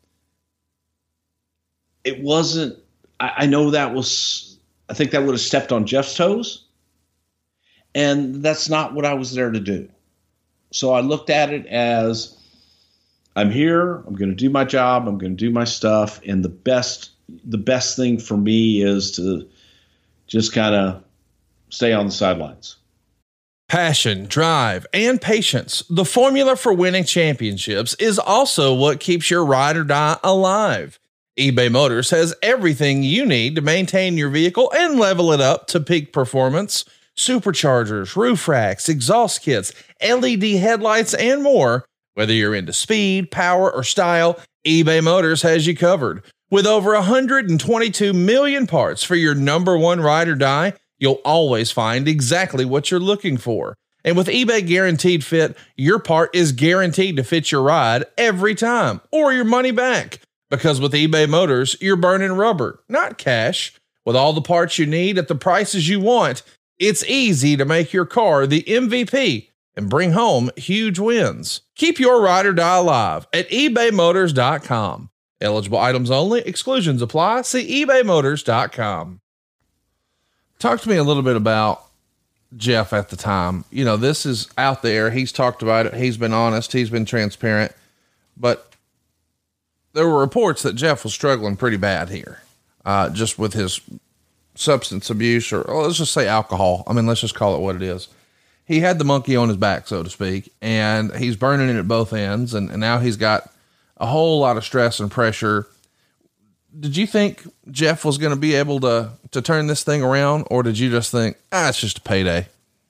it wasn't, I, I know that was, I think that would have stepped on Jeff's toes. And that's not what I was there to do. So I looked at it as, I'm here, I'm going to do my job, I'm going to do my stuff. And the best, the best thing for me is to just kind of stay on the sidelines. Passion, drive, and patience. The formula for winning championships is also what keeps your ride or die alive. eBay Motors has everything you need to maintain your vehicle and level it up to peak performance. Superchargers, roof racks, exhaust kits, L E D headlights, and more. Whether you're into speed, power, or style, eBay Motors has you covered. With over one hundred twenty-two million parts for your number one ride or die, you'll always find exactly what you're looking for. And with eBay Guaranteed Fit, your part is guaranteed to fit your ride every time, or your money back. Because with eBay Motors, you're burning rubber, not cash. With all the parts you need at the prices you want, it's easy to make your car the M V P and bring home huge wins. Keep your ride or die alive at ebay motors dot com. Eligible items only. Exclusions apply. See ebay motors dot com. Talk to me a little bit about Jeff at the time. You know, this is out there. He's talked about it. He's been honest. He's been transparent. But there were reports that Jeff was struggling pretty bad here, uh, just with his substance abuse, or well, let's just say alcohol. I mean, let's just call it what it is. He had the monkey on his back, so to speak, and he's burning it at both ends. And, and now he's got a whole lot of stress and pressure. Did you think Jeff was going to be able to, to turn this thing around, or did you just think, ah, it's just a payday?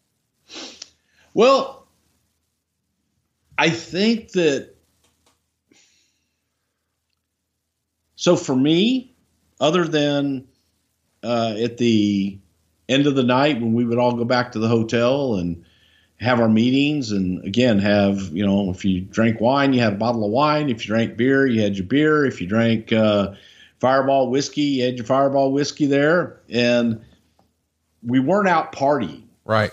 Well, I think that, so for me, other than uh, at the end of the night when we would all go back to the hotel and have our meetings, and again, have, you know, if you drank wine, you had a bottle of wine. If you drank beer, you had your beer. If you drank uh, Fireball whiskey, you had your Fireball whiskey there. And we weren't out partying. Right.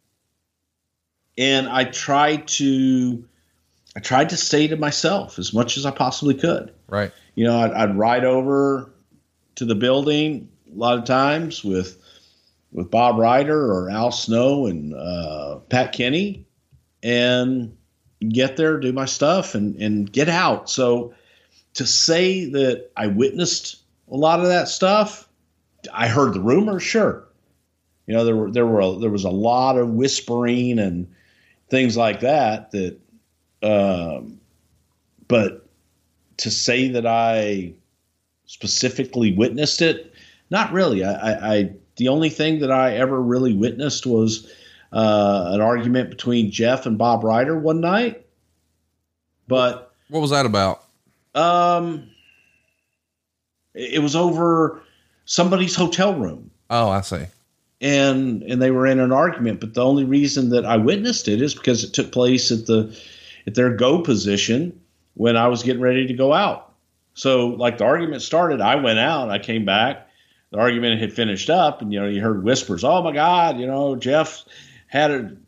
And I tried to, I tried to stay to myself as much as I possibly could. Right. You know, I'd, I'd ride over to the building a lot of times with, with Bob Ryder or Al Snow and uh, Pat Kenny, and get there, do my stuff, and, and get out. So to say that I witnessed a lot of that stuff, I heard the rumors, sure. You know, there were there were a, there was a lot of whispering and things like that. That, um, but to say that I specifically witnessed it, not really. I, I, I the only thing that I ever really witnessed was uh, an argument between Jeff and Bob Ryder one night. But what was that about? Um, it, it was over somebody's hotel room. Oh, I see. And and they were in an argument, but the only reason that I witnessed it is because it took place at the at their go position when I was getting ready to go out. So like the argument started, I went out, I came back. The argument had finished up, and, you know, you heard whispers, oh my God, you know, Jeff had a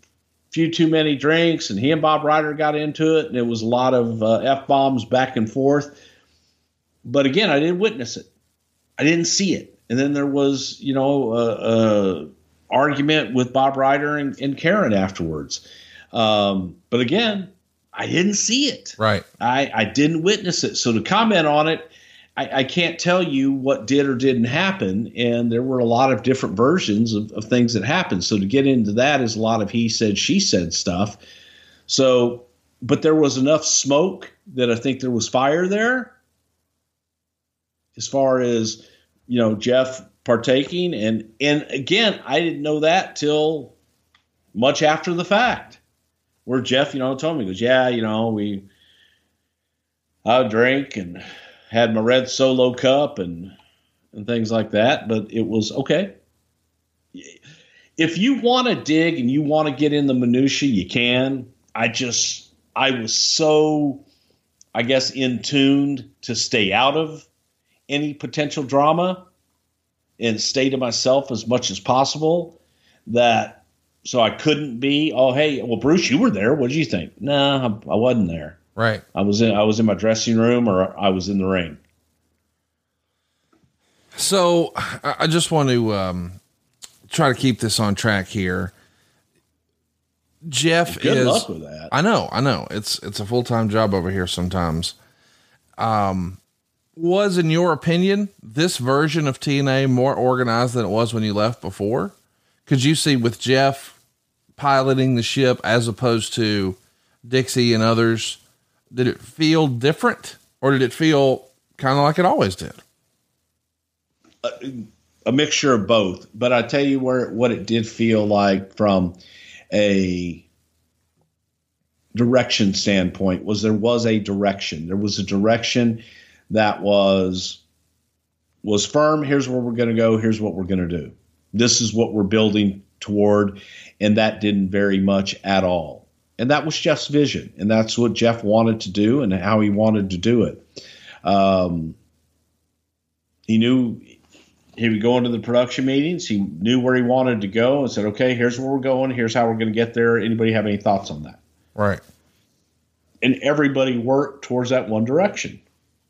few too many drinks, and he and Bob Ryder got into it, and it was a lot of uh, F-bombs back and forth. But again, I didn't witness it. I didn't see it. And then there was, you know, a, a argument with Bob Ryder and, and Karen afterwards. Um, but again, I didn't see it. Right. I, I didn't witness it. So to comment on it, I, I can't tell you what did or didn't happen. And there were a lot of different versions of, of things that happened. So to get into that is a lot of he said, she said stuff. So, but there was enough smoke that I think there was fire there as far as, you know, Jeff partaking. And, and again, I didn't know that till much after the fact, where Jeff, you know, told me, he goes, yeah, you know, we, I drink and had my red Solo cup and, and things like that. But it was okay. If you want to dig and you want to get in the minutia, you can. I just, I was so, I guess, in tuned to stay out of any potential drama and stay to myself as much as possible, that so I couldn't be, oh, hey, well, Bruce, you were there. What did you think? No, nah, I, I wasn't there. Right. I was in, I was in my dressing room, or I was in the ring. So I just want to um, try to keep this on track here. Jeff Good is, luck with that. I know, I know it's, it's a full-time job over here sometimes. Um, was, in your opinion, this version of T N A more organized than it was when you left before? Could you see with Jeff piloting the ship as opposed to Dixie and others, did it feel different, or did it feel kind of like it always did? A, a mixture of both, but I tell you where what it did feel like from a direction standpoint was there was a direction. There was a direction that was was firm. Here's where we're going to go. Here's what we're going to do. This is what we're building toward, and that didn't vary much at all. And that was Jeff's vision, and that's what Jeff wanted to do and how he wanted to do it. Um, he knew he would go into the production meetings. He knew where he wanted to go and said, okay, here's where we're going. Here's how we're going to get there. Anybody have any thoughts on that? Right. And everybody worked towards that one direction.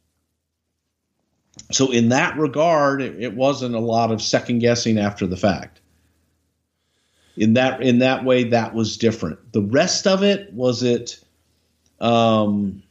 So in that regard, it, it wasn't a lot of second guessing after the fact. In that, in that way, that was different. The rest of it, was it, um,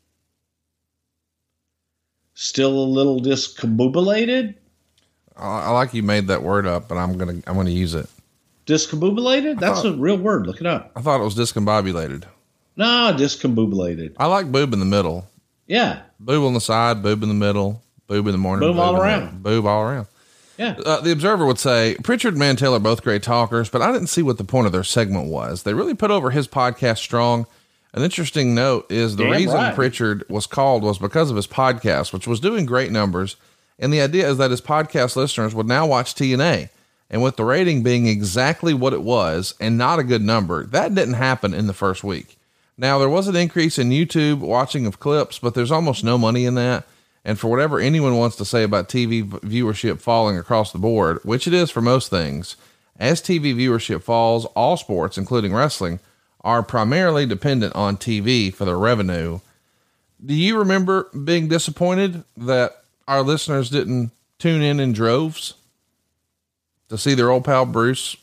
still a little discombobulated? I like you made that word up, but I'm going to, I'm going to use it. Discombobulated? That's thought, a real word. Look it up. I thought it was discombobulated. No, discombobulated. I like boob in the middle. Yeah. Boob on the side, boob in the middle, boob in the morning. Boob all around. Boob all around. Yeah. Uh, the Observer would say Pritchard and Mantell are both great talkers, but I didn't see what the point of their segment was. They really put over his podcast strong. An interesting note is the Damn reason right. Pritchard was called was because of his podcast, which was doing great numbers. And the idea is that his podcast listeners would now watch T N A. And with the rating being exactly what it was and not a good number, that didn't happen in the first week. Now, there was an increase in YouTube watching of clips, but there's almost no money in that. And for whatever anyone wants to say about T V viewership falling across the board, which it is for most things, as T V viewership falls, all sports, including wrestling, are primarily dependent on T V for their revenue. Do you remember being disappointed that our listeners didn't tune in in droves to see their old pal Bruce?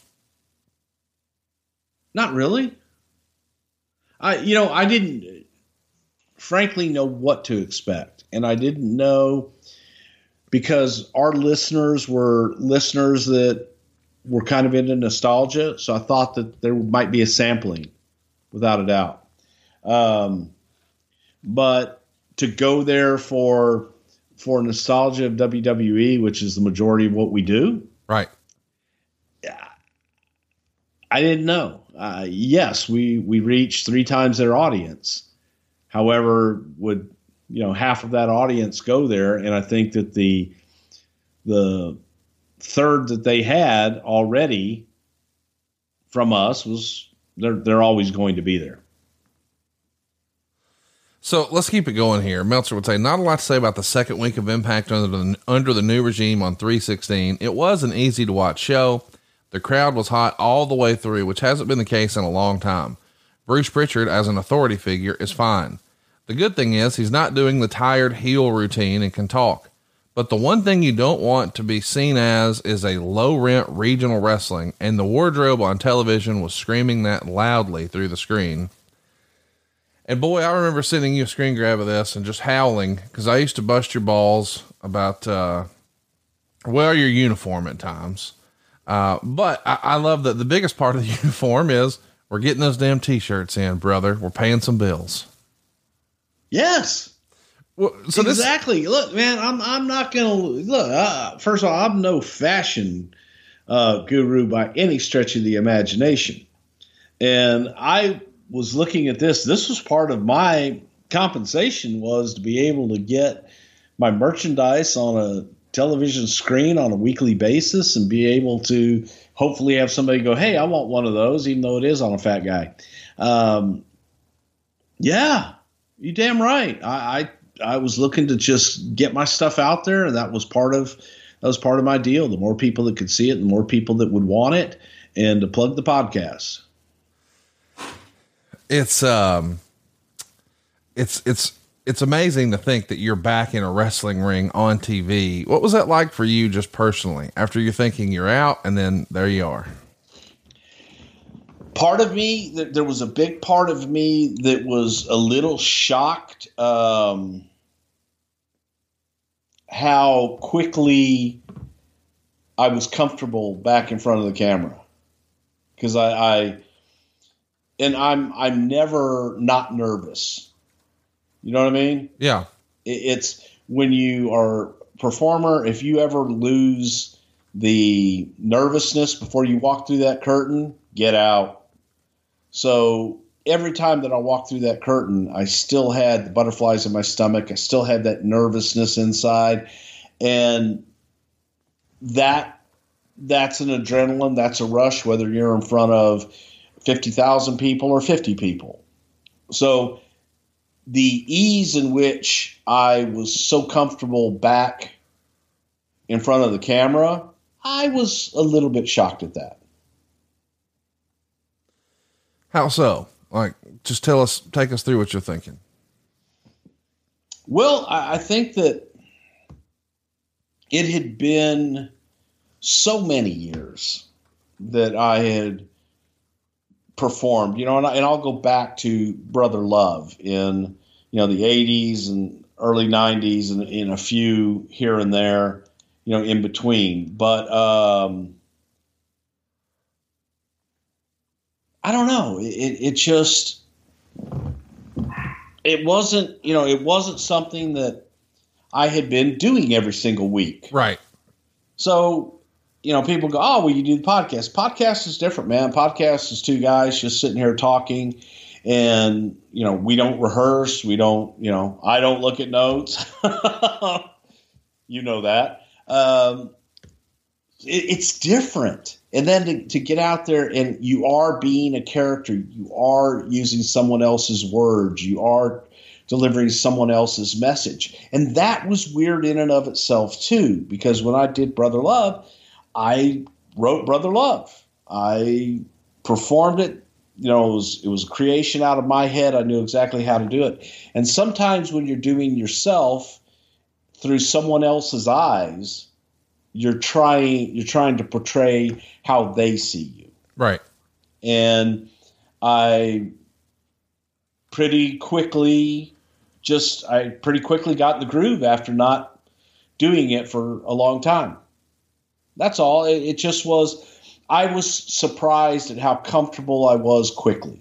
Not really. I, you know, I didn't frankly know what to expect. And I didn't know, because our listeners were listeners that were kind of into nostalgia. So I thought that there might be a sampling, without a doubt. Um, but to go there for, for nostalgia of W W E, which is the majority of what we do. Right. I didn't know. Uh, yes, we, we reached three times their audience. However, would, you know, half of that audience go there? And I think that the, the third that they had already from us was they're, they're always going to be there. So let's keep it going here. Meltzer would say, not a lot to say about the second week of Impact under the, under the new regime on three sixteen. It was an easy to watch show. The crowd was hot all the way through, which hasn't been the case in a long time. Bruce Pritchard, as an authority figure, is fine. The good thing is he's not doing the tired heel routine and can talk. But the one thing you don't want to be seen as is a low rent regional wrestling, and the wardrobe on television was screaming that loudly through the screen. And boy, I remember sending you a screen grab of this and just howling, because I used to bust your balls about, uh, well, your uniform at times. Uh, but I, I love that the biggest part of the uniform is we're getting those damn t-shirts in, brother. We're paying some bills. Yes. Well, so exactly. This, look, man, I'm, I'm not going to look, uh, first of all, I'm no fashion, uh, guru by any stretch of the imagination. And I was looking at this. This was part of my compensation, was to be able to get my merchandise on a television screen on a weekly basis and be able to hopefully have somebody go, hey, I want one of those, even though it is on a fat guy. Um, yeah, you damn right. I, I, I was looking to just get my stuff out there, and that was part of, that was part of my deal. The more people that could see it, the more people that would want it, and to plug the podcast. It's, um, it's, it's, it's amazing to think that you're back in a wrestling ring on T V. What was that like for you just personally, after you're thinking you're out and then there you are? Part of me, there was a big part of me that was a little shocked, um, how quickly I was comfortable back in front of the camera. Cause I, I, and I'm, I'm never not nervous. You know what I mean? Yeah. It's when you are a performer, if you ever lose the nervousness before you walk through that curtain, get out. So every time that I walked through that curtain, I still had the butterflies in my stomach. I still had that nervousness inside. And that that's an adrenaline. That's a rush, whether you're in front of fifty thousand people or fifty people. So the ease in which I was so comfortable back in front of the camera, I was a little bit shocked at that. How so? Like, just tell us, take us through what you're thinking. Well, I, I think that it had been so many years that I had performed, you know, and, I, and I'll go back to Brother Love in, you know, the eighties and early nineties and in a few here and there, you know, in between. But um, I don't know. It, it just, it wasn't, you know, it wasn't something that I had been doing every single week. Right. So, you know, people go, oh, well, you do the podcast. Podcast is different, man. Podcast is two guys just sitting here talking, and, you know, we don't rehearse. We don't, you know, I don't look at notes. You know that. Um, it, it's different. And then to, to get out there and you are being a character, you are using someone else's words, you are delivering someone else's message. And that was weird in and of itself too, because when I did Brother Love, I wrote Brother Love. I performed it. You know, it was, it was a creation out of my head. I knew exactly how to do it. And sometimes when you're doing yourself through someone else's eyes, you're trying, you're trying to portray how they see you. Right. And I pretty quickly just, I pretty quickly got in the groove after not doing it for a long time. That's all. It, it just was, I was surprised at how comfortable I was quickly.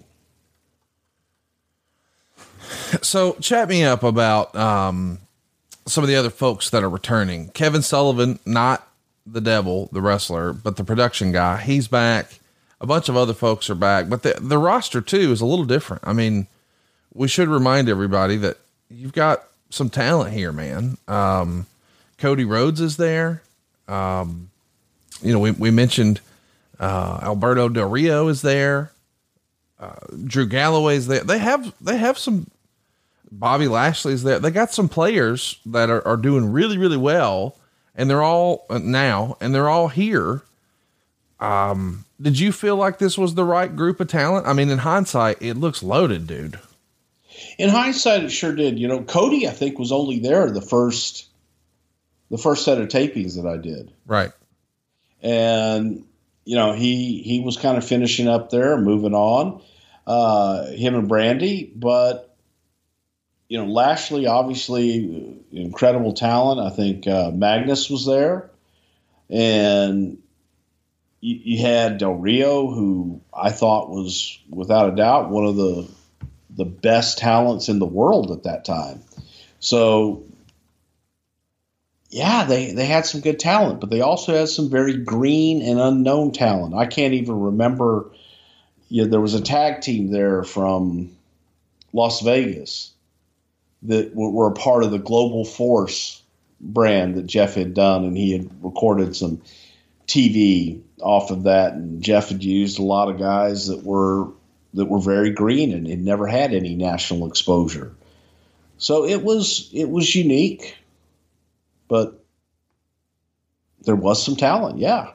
So chat me up about, um, some of the other folks that are returning. Kevin Sullivan, not the devil, the wrestler, but the production guy. He's back. A bunch of other folks are back, but the, the roster too is a little different. I mean, we should remind everybody that you've got some talent here, man. Um, Cody Rhodes is there. Um, you know, we, we mentioned, uh, Alberto Del Rio is there. Uh, Drew Galloway's there. They have, they have some, Bobby Lashley's there. They got some players that are, are doing really, really well, and they're all uh, now, and they're all here. Um, did you feel like this was the right group of talent? I mean, in hindsight, it looks loaded, dude. In hindsight, it sure did. You know, Cody, I think, was only there the first, the first set of tapings that I did. Right. And, you know, he, he was kind of finishing up there, moving on, uh, him and Brandy, but, you know, Lashley, obviously incredible talent. I think, uh, Magnus was there, and you, you had Del Rio, who I thought was without a doubt one of the, the best talents in the world at that time. So, yeah, they, they had some good talent, but they also had some very green and unknown talent. I can't even remember. You know, there was a tag team there from Las Vegas that w- were a part of the Global Force brand that Jeff had done, and he had recorded some T V off of that. And Jeff had used a lot of guys that were that were very green and had never had any national exposure. So it was it was unique. But there was some talent, yeah.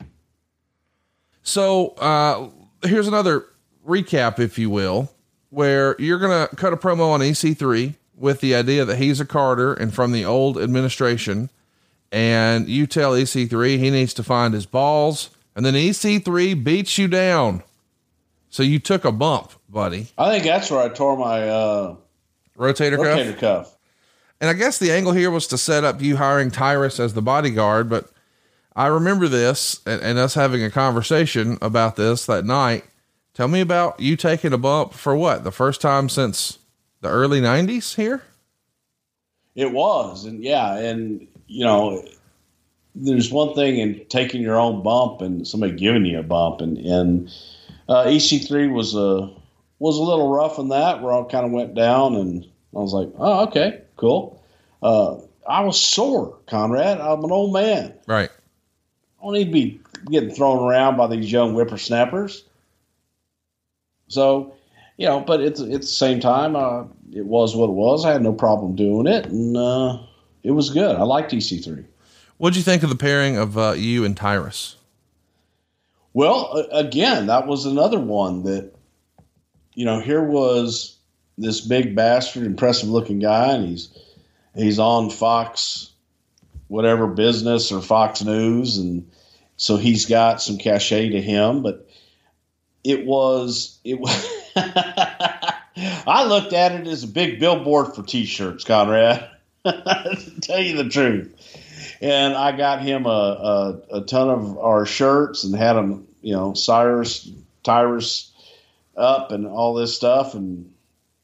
So uh, here's another recap, if you will, where you're going to cut a promo on E C three with the idea that he's a Carter and from the old administration. And you tell E C three he needs to find his balls. And then E C three beats you down. So you took a bump, buddy. I think that's where I tore my uh, rotator, rotator cuff. cuff. And I guess the angle here was to set up you hiring Tyrus as the bodyguard, but I remember this and, and us having a conversation about this that night. Tell me about you taking a bump for what? The first time since the early nineties here? It was. And yeah. And you know, there's one thing in taking your own bump and somebody giving you a bump, and, and, uh, E C three was a, was a little rough in that, where I kind of went down, and I was like, oh, okay, cool. Uh, I was sore, Conrad. I'm an old man. Right. I don't need to be getting thrown around by these young whippersnappers. So, you know, but it's, it's the same time, uh, it was what it was. I had no problem doing it, and uh, it was good. I liked E C three. What'd you think of the pairing of uh, you and Tyrus? Well, again, that was another one that, you know, here was this big bastard, impressive looking guy, and he's he's on Fox, whatever business, or Fox News, and so he's got some cachet to him. But it was it was. I looked at it as a big billboard for T-shirts, Conrad. To tell you the truth. And I got him a, a, a ton of our shirts and had him, you know, Cyrus, Tyrus up and all this stuff. And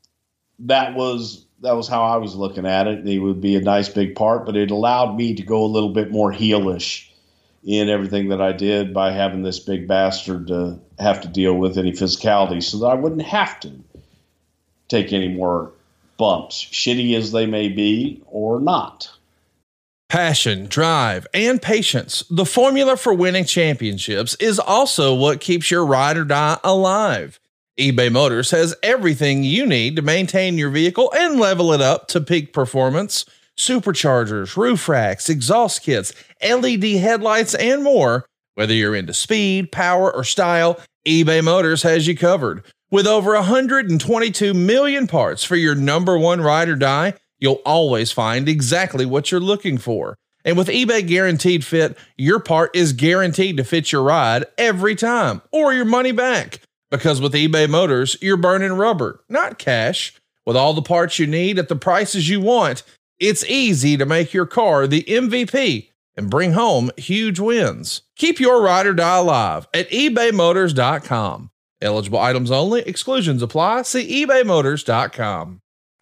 that was, that was how I was looking at it. He would be a nice big part, but it allowed me to go a little bit more heelish in everything that I did by having this big bastard to have to deal with any physicality, so that I wouldn't have to take any more bumps, shitty as they may be or not. Passion, drive, and patience. The formula for winning championships is also what keeps your ride or die alive. eBay Motors has everything you need to maintain your vehicle and level it up to peak performance. Superchargers, roof racks, exhaust kits, L E D headlights, and more. Whether you're into speed, power, or style, eBay Motors has you covered. With over one hundred twenty-two million parts for your number one ride or die, you'll always find exactly what you're looking for. And with eBay Guaranteed Fit, your part is guaranteed to fit your ride every time, or your money back. Because with eBay Motors, you're burning rubber, not cash. With all the parts you need at the prices you want, it's easy to make your car the M V P and bring home huge wins. Keep your ride or die alive at ebay motors dot com. Eligible items only. Exclusions apply. See ebay motors dot com.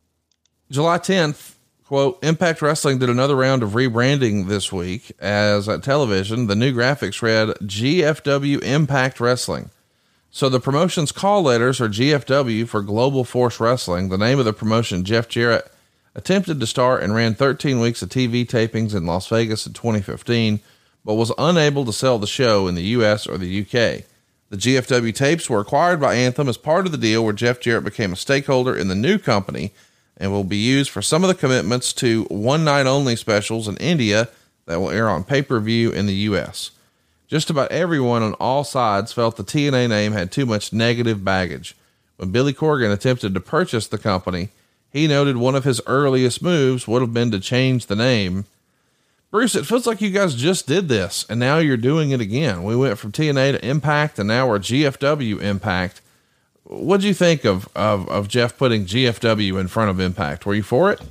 July tenth, quote, Impact Wrestling did another round of rebranding this week. As at television, the new graphics read G F W Impact Wrestling. So the promotion's call letters are G F W for Global Force Wrestling. The name of the promotion, Jeff Jarrett attempted to start and ran thirteen weeks of T V tapings in Las Vegas in twenty fifteen, but was unable to sell the show in the U S or the U K. The G F W tapes were acquired by Anthem as part of the deal, where Jeff Jarrett became a stakeholder in the new company and will be used for some of the commitments to one night only specials in India that will air on pay-per-view in the U S. Just about everyone on all sides felt the T N A name had too much negative baggage. When Billy Corgan attempted to purchase the company, he noted one of his earliest moves would have been to change the name. Bruce, it feels like you guys just did this, and now you're doing it again. We went from T N A to Impact, and now we're G F W Impact. What'd you think of, of, of Jeff putting G F W in front of Impact? Were you for it?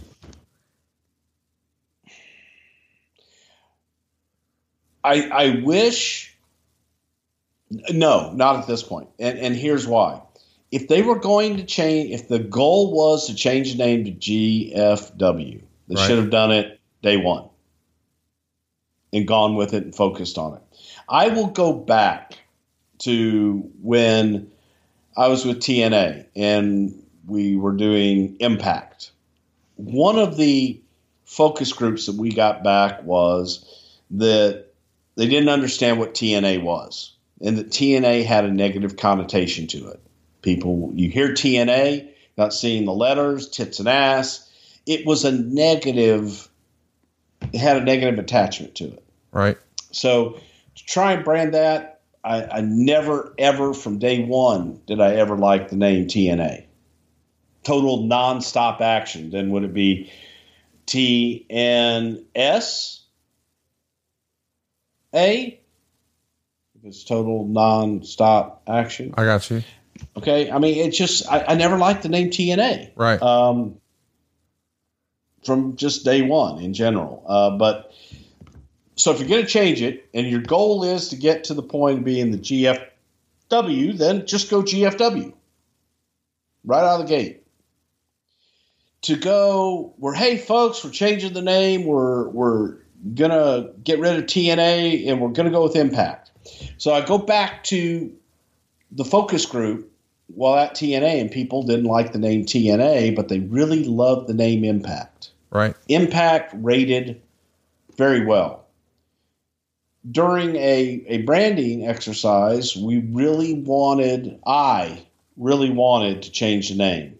I, I wish, no, not at this point. And, and here's why. If they were going to change, if the goal was to change the name to G F W, they Right. should have done it day one and gone with it and focused on it. I will go back to when I was with T N A and we were doing Impact. One of the focus groups that we got back was that they didn't understand what T N A was, and that T N A had a negative connotation to it. People, you hear T N A, not seeing the letters, tits and ass. It was a negative, it had a negative attachment to it. Right. So to try and brand that, I, I never, ever from day one did I ever like the name T N A. Total nonstop action. Then would it be T N S? A, if it's total non-stop action. I got you. Okay. I mean, it just, I, I never liked the name T N A. Right. Um, from just day one in general. Uh, but so if you're going to change it and your goal is to get to the point of being the G F W, then just go G F W right out of the gate. To go, we're, hey folks, we're changing the name. We're, we're, gonna get rid of T N A and we're gonna go with Impact. So I go back to the focus group while at T N A, and people didn't like the name T N A, but they really loved the name Impact. Right. Impact rated very well. During a, a branding exercise, we really wanted, I really wanted to change the name.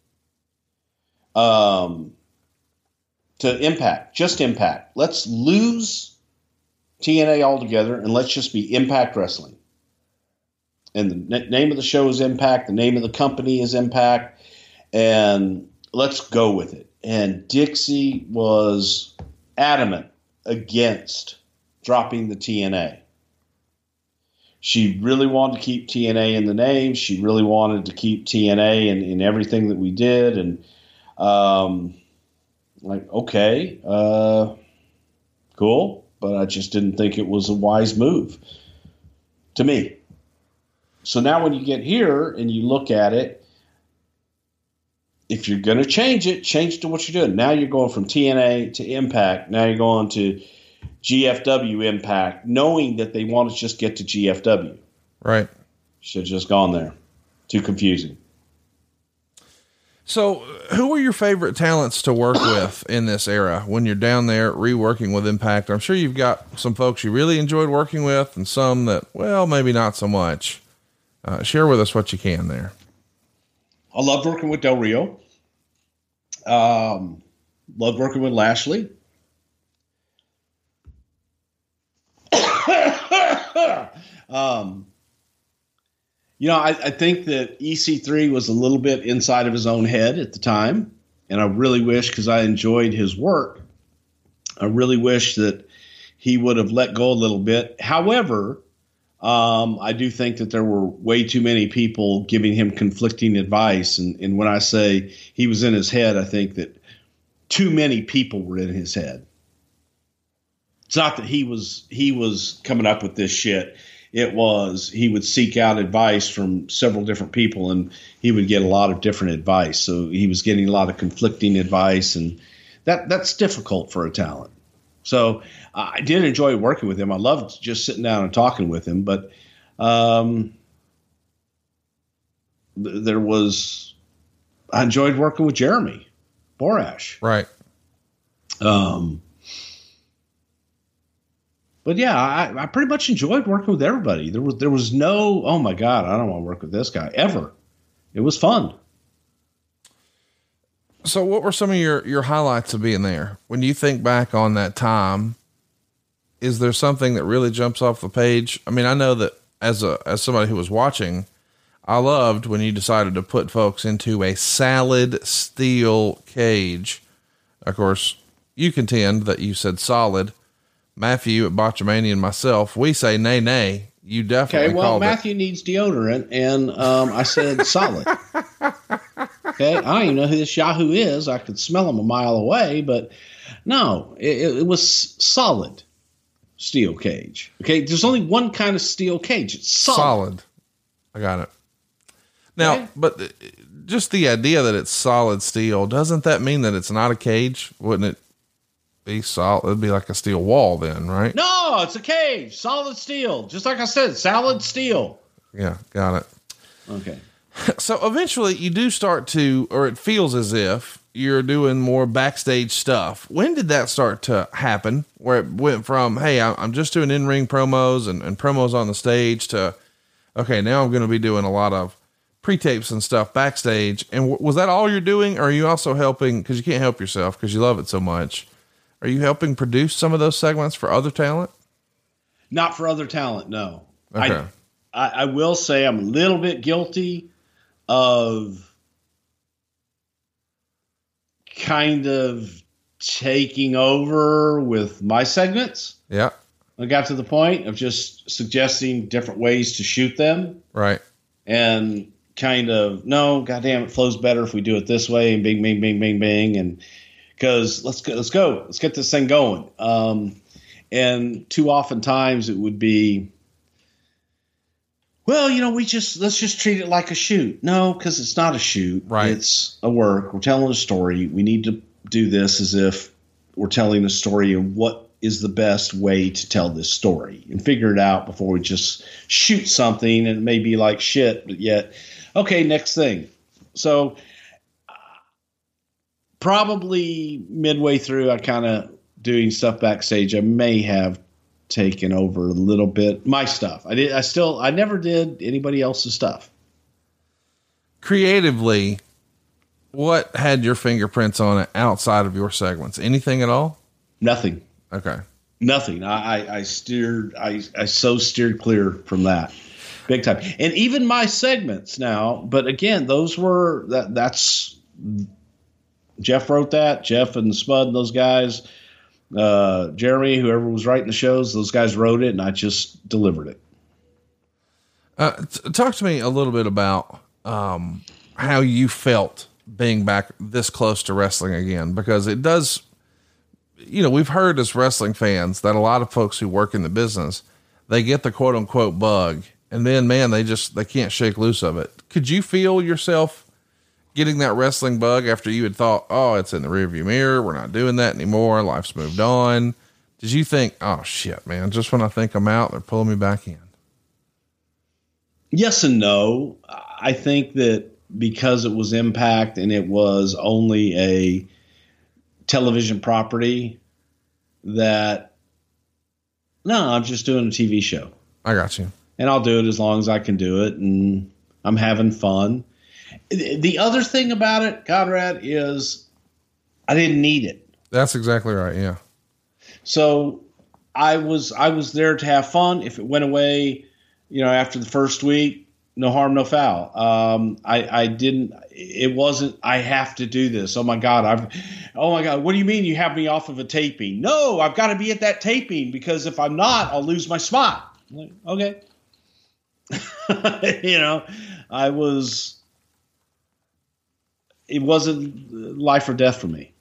Um, to Impact, just Impact. Let's lose T N A altogether and let's just be Impact Wrestling. And the n- name of the show is Impact. The name of the company is Impact. And let's go with it. And Dixie was adamant against dropping the T N A. She really wanted to keep T N A in the name. She really wanted to keep T N A in, in everything that we did. And, um, like, okay, uh, cool, but I just didn't think it was a wise move to me. So now when you get here and you look at it, if you're going to change it, change to what you're doing. Now you're going from T N A to Impact. Now you're going to G F W Impact, knowing that they want to just get to G F W. Right. Should have just gone there. Too confusing. So who are your favorite talents to work with in this era when you're down there reworking with Impact? I'm sure you've got some folks you really enjoyed working with and some that, well, maybe not so much. Uh, share with us what you can there. I loved working with Del Rio. Um, loved working with Lashley. um, You know, I, I think that E C three was a little bit inside of his own head at the time. And I really wish, because I enjoyed his work, I really wish that he would have let go a little bit. However, um, I do think that there were way too many people giving him conflicting advice. And, and when I say he was in his head, I think that too many people were in his head. It's not that he was he was coming up with this shit. It was, he would seek out advice from several different people and he would get a lot of different advice. So he was getting a lot of conflicting advice, and that that's difficult for a talent. So uh, I did enjoy working with him. I loved just sitting down and talking with him, but um, th- there was, I enjoyed working with Jeremy Borash. Right. Um, But yeah, I, I pretty much enjoyed working with everybody. There was there was no, oh my God, I don't want to work with this guy ever. It was fun. So what were some of your, your highlights of being there? When you think back on that time, is there something that really jumps off the page? I mean, I know that as a, as somebody who was watching, I loved when you decided to put folks into a solid steel cage. Of course, you contend that you said solid. Matthew at Botchamania and myself, we say nay, nay. You definitely okay. Well, it. Matthew needs deodorant, and um, I said solid. Okay, I don't even know who this Yahoo is. I could smell him a mile away, but no, it, it was solid steel cage. Okay, there's only one kind of steel cage. It's solid. Solid. I got it. Now, okay. But just the idea that it's solid steel, doesn't that mean that it's not a cage? Wouldn't it be solid? It'd be like a steel wall then, right? No, it's a cage. Solid steel. Just like I said, solid steel. Yeah, got it. Okay. So eventually you do start to, or it feels as if you're doing more backstage stuff. When did that start to happen? Where it went from, hey, I'm just doing in-ring promos and, and promos on the stage to, okay, now I'm going to be doing a lot of pre-tapes and stuff backstage. And w- was that all you're doing? Or are you also helping, cause you can't help yourself cause you love it so much. Are you helping produce some of those segments for other talent? Not for other talent. No. Okay. I, I, I will say I'm a little bit guilty of kind of taking over with my segments. Yeah. I got to the point of just suggesting different ways to shoot them. Right. And kind of, no, goddamn, it flows better if we do it this way, and bing, bing, bing, bing, bing. And because let's go, let's go, let's get this thing going. Um, and too often times it would be, well, you know, we just, let's just treat it like a shoot. No, because it's not a shoot. Right. It's a work. We're telling a story. We need to do this as if we're telling a story and what is the best way to tell this story and figure it out before we just shoot something and it may be like shit, but yet, okay, next thing. So uh, probably midway through, I kind of doing stuff backstage. I may have taken over a little bit my stuff. I did. I still, I never did anybody else's stuff. Creatively, what had your fingerprints on it outside of your segments? Anything at all? Nothing. Okay. Nothing. I, I, I steered, I, I so steered clear from that big time. And even my segments now, but again, those were, that that's, Jeff wrote that, Jeff and Spud and those guys, uh, Jeremy, whoever was writing the shows, those guys wrote it and I just delivered it. Uh, t- talk to me a little bit about, um, how you felt being back this close to wrestling again, because it does, you know, we've heard as wrestling fans that a lot of folks who work in the business, they get the quote unquote bug and then, man, they just, they can't shake loose of it. Could you feel yourself getting that wrestling bug after you had thought, oh, it's in the rearview mirror, we're not doing that anymore, life's moved on? Did you think, oh shit, man, just when I think I'm out, they're pulling me back in? Yes and no. I think that because it was Impact and it was only a television property, that no, I'm just doing a T V show. I got you. And I'll do it as long as I can do it. And I'm having fun. The other thing about it, Conrad, is I didn't need it. That's exactly right. Yeah. So I was, I was there to have fun. If it went away, you know, after the first week, no harm, no foul. Um, I, I didn't, it wasn't, I have to do this. Oh my God. I've, oh my God. What do you mean you have me off of a taping? No, I've got to be at that taping because if I'm not, I'll lose my spot. I'm like, okay. You know, I was, it wasn't life or death for me.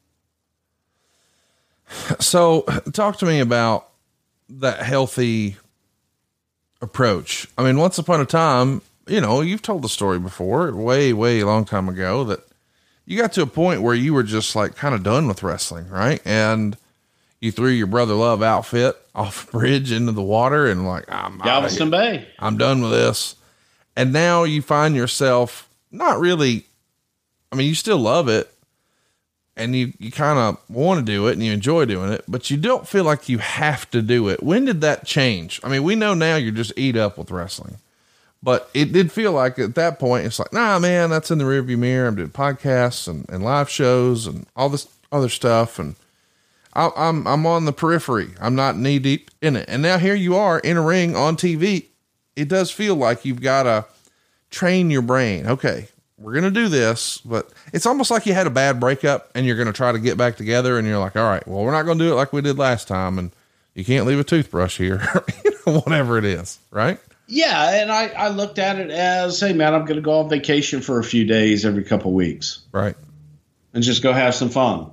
So talk to me about that healthy approach. I mean, once upon a time, you know, you've told the story before, way, way long time ago, that you got to a point where you were just like kind of done with wrestling, right? And you threw your Brother Love outfit off a bridge into the water and like, I'm Galveston Bay. I'm done with this. And now you find yourself not really, I mean, you still love it and you, you kind of want to do it and you enjoy doing it, but you don't feel like you have to do it. When did that change? I mean, we know now you're just eat up with wrestling, but it did feel like at that point, it's like, nah, man, that's in the rearview mirror. I'm doing podcasts and, and live shows and all this other stuff. And I, I'm, I'm on the periphery. I'm not knee deep in it. And now here you are in a ring on T V. It does feel like you've got to train your brain. Okay, we're going to do this, but it's almost like you had a bad breakup and you're going to try to get back together. And you're like, all right, well, we're not going to do it like we did last time. And you can't leave a toothbrush here, you know, whatever it is. Right. Yeah. And I, I looked at it as, hey man, I'm going to go on vacation for a few days every couple of weeks. Right. And just go have some fun.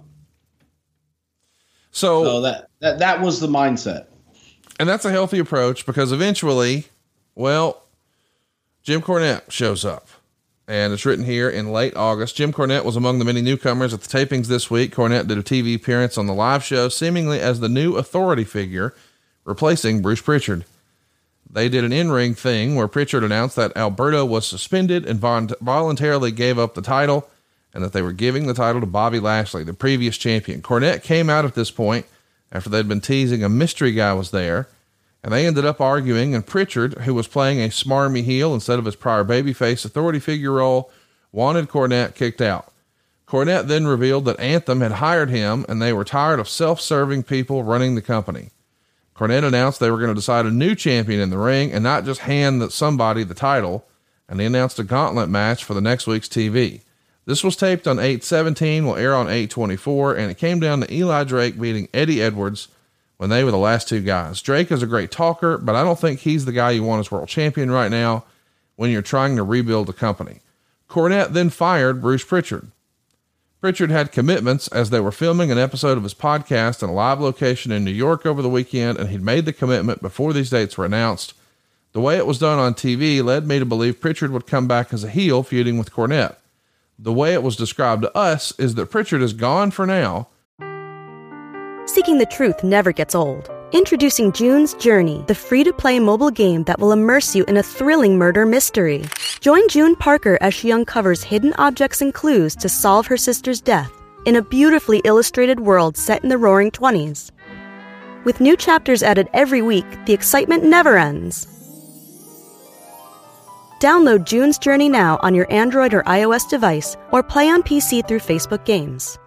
So, so that, that, that was the mindset. And that's a healthy approach because eventually, well, Jim Cornette shows up. And it's written here in late August. Jim Cornette was among the many newcomers at the tapings this week. Cornette did a T V appearance on the live show, seemingly as the new authority figure, replacing Bruce Pritchard. They did an in-ring thing where Pritchard announced that Alberto was suspended and von- voluntarily gave up the title, and that they were giving the title to Bobby Lashley, the previous champion. Cornette came out at this point after they'd been teasing a mystery guy was there, and they ended up arguing, and Pritchard, who was playing a smarmy heel instead of his prior babyface authority figure role, wanted Cornette kicked out. Cornette then revealed that Anthem had hired him, and they were tired of self-serving people running the company. Cornette announced they were going to decide a new champion in the ring and not just hand somebody the title, and he announced a gauntlet match for the next week's T V. This was taped on eight seventeen, will air on eight twenty-four, and it came down to Eli Drake beating Eddie Edwards when they were the last two guys. Drake is a great talker, but I don't think he's the guy you want as world champion right now when you're trying to rebuild the company. Cornette then fired Bruce Pritchard. Pritchard had commitments as they were filming an episode of his podcast in a live location in New York over the weekend, and he'd made the commitment before these dates were announced. The way it was done on T V led me to believe Pritchard would come back as a heel feuding with Cornette. The way it was described to us is that Pritchard is gone for now. Seeking the truth never gets old. Introducing June's Journey, the free-to-play mobile game that will immerse you in a thrilling murder mystery. Join June Parker as she uncovers hidden objects and clues to solve her sister's death in a beautifully illustrated world set in the roaring twenties. With new chapters added every week, the excitement never ends. Download June's Journey now on your Android or iOS device, or play on P C through Facebook Games.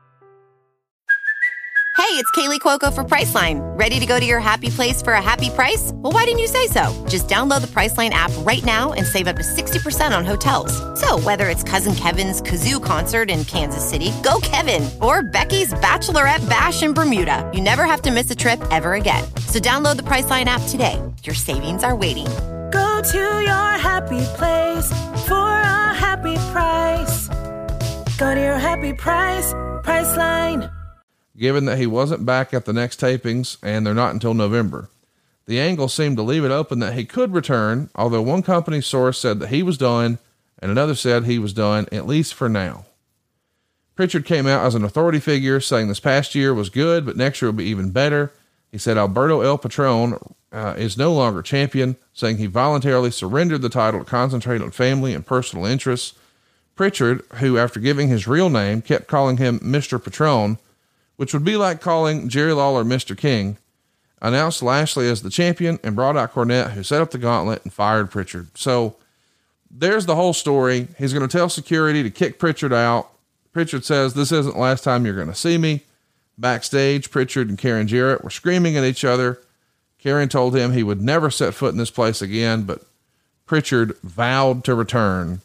Hey, it's Kaylee Cuoco for Priceline. Ready to go to your happy place for a happy price? Well, why didn't you say so? Just download the Priceline app right now and save up to sixty percent on hotels. So whether it's Cousin Kevin's Kazoo Concert in Kansas City, go Kevin, or Becky's Bachelorette Bash in Bermuda, you never have to miss a trip ever again. So download the Priceline app today. Your savings are waiting. Go to your happy place for a happy price. Go to your happy price, Priceline. Given that he wasn't back at the next tapings, and they're not until November, the angle seemed to leave it open that he could return, although one company source said that he was done, and another said he was done, at least for now. Pritchard came out as an authority figure, saying this past year was good, but next year will be even better. He said Alberto El Patron uh, is no longer champion, saying he voluntarily surrendered the title to concentrate on family and personal interests. Pritchard, who after giving his real name kept calling him Mister Patron, which would be like calling Jerry Lawler Mister King, announced Lashley as the champion and brought out Cornette, who set up the gauntlet and fired Pritchard. So there's the whole story. He's going to tell security to kick Pritchard out. Pritchard says, "This isn't the last time you're going to see me." Backstage, Pritchard and Karen Jarrett were screaming at each other. Karen told him he would never set foot in this place again, but Pritchard vowed to return.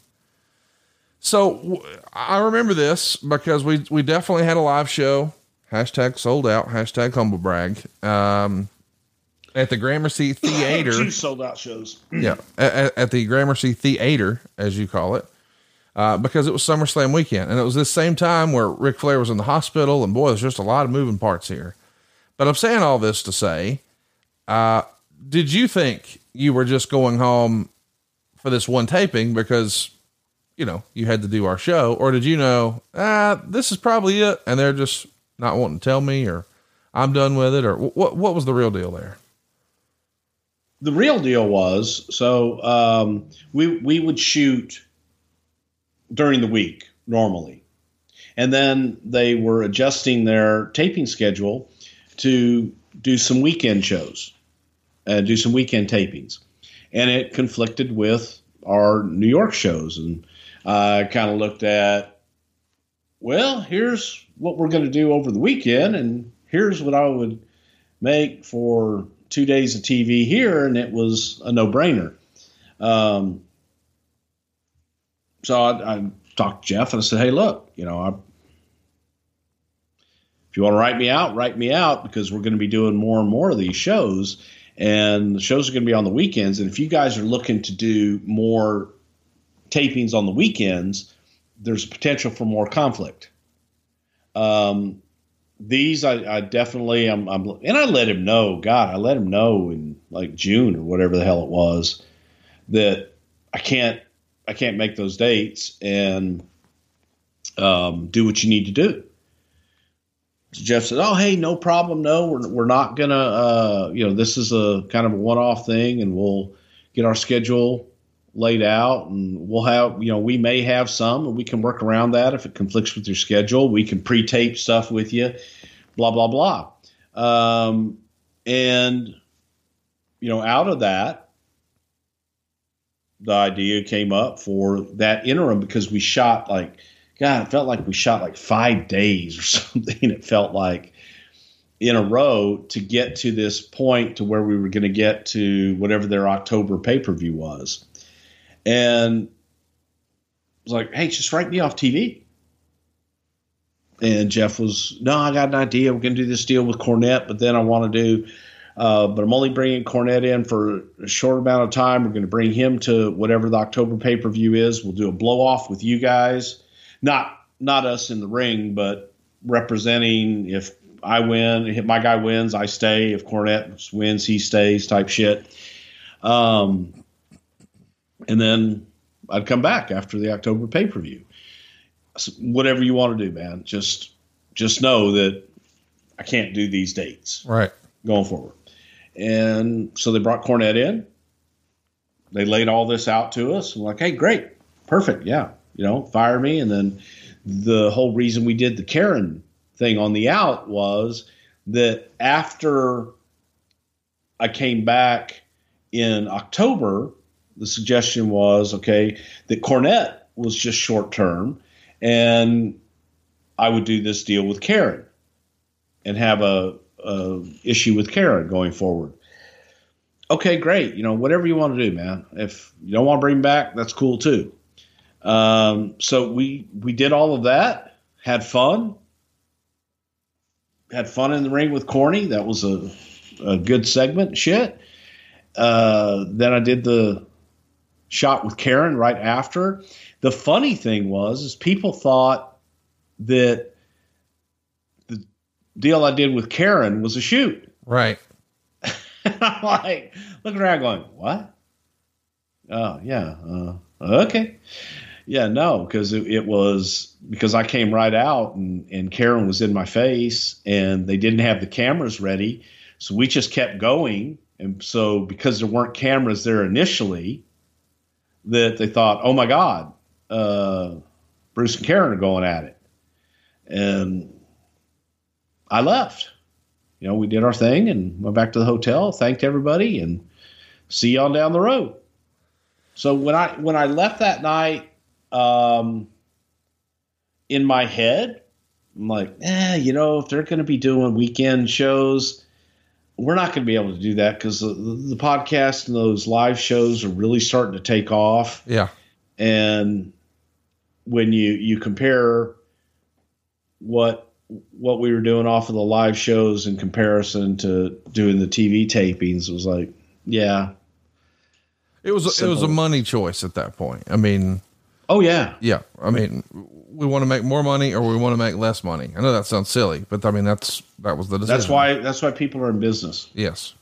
So I remember this because we, we definitely had a live show. Hashtag sold out, hashtag humble brag, um, at the Gramercy Theater. Two sold out shows. Yeah. At, at the Gramercy Theater, as you call it, uh, because it was SummerSlam weekend. And it was this same time where Ric Flair was in the hospital, and boy, there's just a lot of moving parts here. But I'm saying all this to say, uh, did you think you were just going home for this one taping because, you know, you had to do our show, or did you know, ah, this is probably it, and they're just not wanting to tell me, or I'm done with it, or what, what was the real deal there? The real deal was, so, um, we, we would shoot during the week normally. And then they were adjusting their taping schedule to do some weekend shows, uh, do some weekend tapings. And it conflicted with our New York shows. And I uh, kind of looked at, well, here's what we're going to do over the weekend, and here's what I would make for two days of T V here, and it was a no-brainer. Um, so I, I talked to Jeff and I said, hey, look, you know, I, if you want to write me out, write me out, because we're going to be doing more and more of these shows, and the shows are going to be on the weekends. And if you guys are looking to do more tapings on the weekends, there's potential for more conflict. Um, these I, I definitely, I'm, I'm, and I let him know, God, I let him know in like June or whatever the hell it was, that I can't, I can't make those dates, and um, do what you need to do. So Jeff said, oh, hey, no problem. No, we're, we're not going to, uh, you know, this is a kind of a one-off thing, and we'll get our schedule laid out, and we'll have, you know, we may have some, and we can work around that. If it conflicts with your schedule, we can pre-tape stuff with you, blah, blah, blah. Um, and, you know, out of that, the idea came up for that interim, because we shot like, God, it felt like we shot like five days or something. It felt like in a row to get to this point to where we were going to get to whatever their October pay-per-view was. And I was like, hey, just write me off T V. And Jeff was, no, I got an idea. We're going to do this deal with Cornette, but then I want to do, uh, but I'm only bringing Cornette in for a short amount of time. We're going to bring him to whatever the October pay-per-view is. We'll do a blow-off with you guys. Not not us in the ring, but representing, if I win, if my guy wins, I stay. If Cornette wins, he stays, type shit. Um, and then I'd come back after the October pay-per-view. So whatever you want to do, man. Just just know that I can't do these dates. Right. Going forward. And so they brought Cornette in. They laid all this out to us. I'm like, hey, great. Perfect. Yeah. You know, fire me. And then the whole reason we did the Karen thing on the out was that after I came back in October, the suggestion was, okay, that Cornette was just short term, and I would do this deal with Karen and have a, a issue with Karen going forward. Okay, great. You know, whatever you want to do, man. If you don't want to bring him back, that's cool too. Um, so we, we did all of that, had fun, had fun in the ring with Corny. That was a, a good segment. Shit. Uh, then I did the shot with Karen right after. The funny thing was, is people thought that the deal I did with Karen was a shoot. Right. And I'm like, looking around going, what? Oh yeah. Uh, okay. Yeah, no, because it, it was because I came right out and, and Karen was in my face, and they didn't have the cameras ready. So we just kept going. And so because there weren't cameras there initially, that they thought, oh my God, uh, Bruce and Karen are going at it. And I left. You know, we did our thing and went back to the hotel, thanked everybody, and see you on down the road. So when I when I left that night, Um, in my head, I'm like, eh, you know, if they're going to be doing weekend shows, we're not going to be able to do that, because the, the podcast and those live shows are really starting to take off. Yeah. And when you, you compare what, what we were doing off of the live shows in comparison to doing the T V tapings, it was like, yeah, it was, simple. It was a money choice at that point. I mean, oh yeah. Yeah. I mean, we want to make more money or we want to make less money. I know that sounds silly, but I mean, that's, that was the decision. That's why, that's why people are in business. Yes.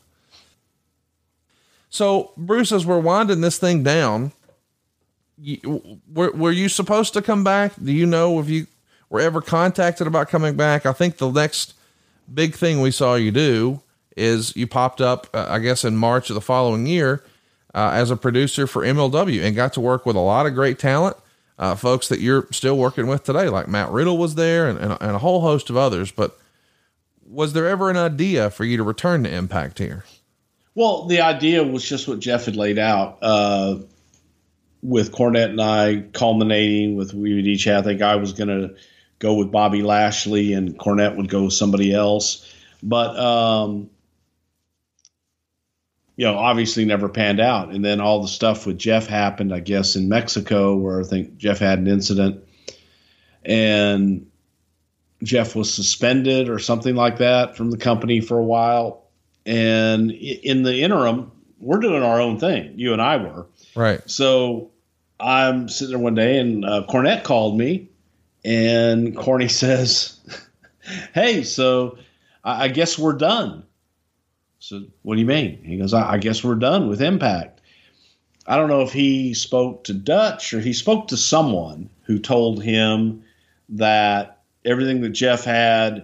So Bruce, as we're winding this thing down, you, were, were you supposed to come back? Do you know if you were ever contacted about coming back? I think the next big thing we saw you do is you popped up, uh, I guess in March of the following year, Uh, as a producer for M L W, and got to work with a lot of great talent, uh, folks that you're still working with today, like Matt Riddle was there and, and, and a whole host of others. But was there ever an idea for you to return to Impact here? Well, the idea was just what Jeff had laid out, uh, with Cornette and I culminating with, we would each have, I think I was going to go with Bobby Lashley and Cornette would go with somebody else. But, um, you know, obviously never panned out. And then all the stuff with Jeff happened, I guess, in Mexico, where I think Jeff had an incident and Jeff was suspended or something like that from the company for a while. And in the interim, we're doing our own thing. You and I were. Right. So I'm sitting there one day and uh, Cornette called me and Corny says, hey, so I, I guess we're done. So what do you mean? He goes, I, I guess we're done with Impact. I don't know if he spoke to Dutch or he spoke to someone who told him that everything that Jeff had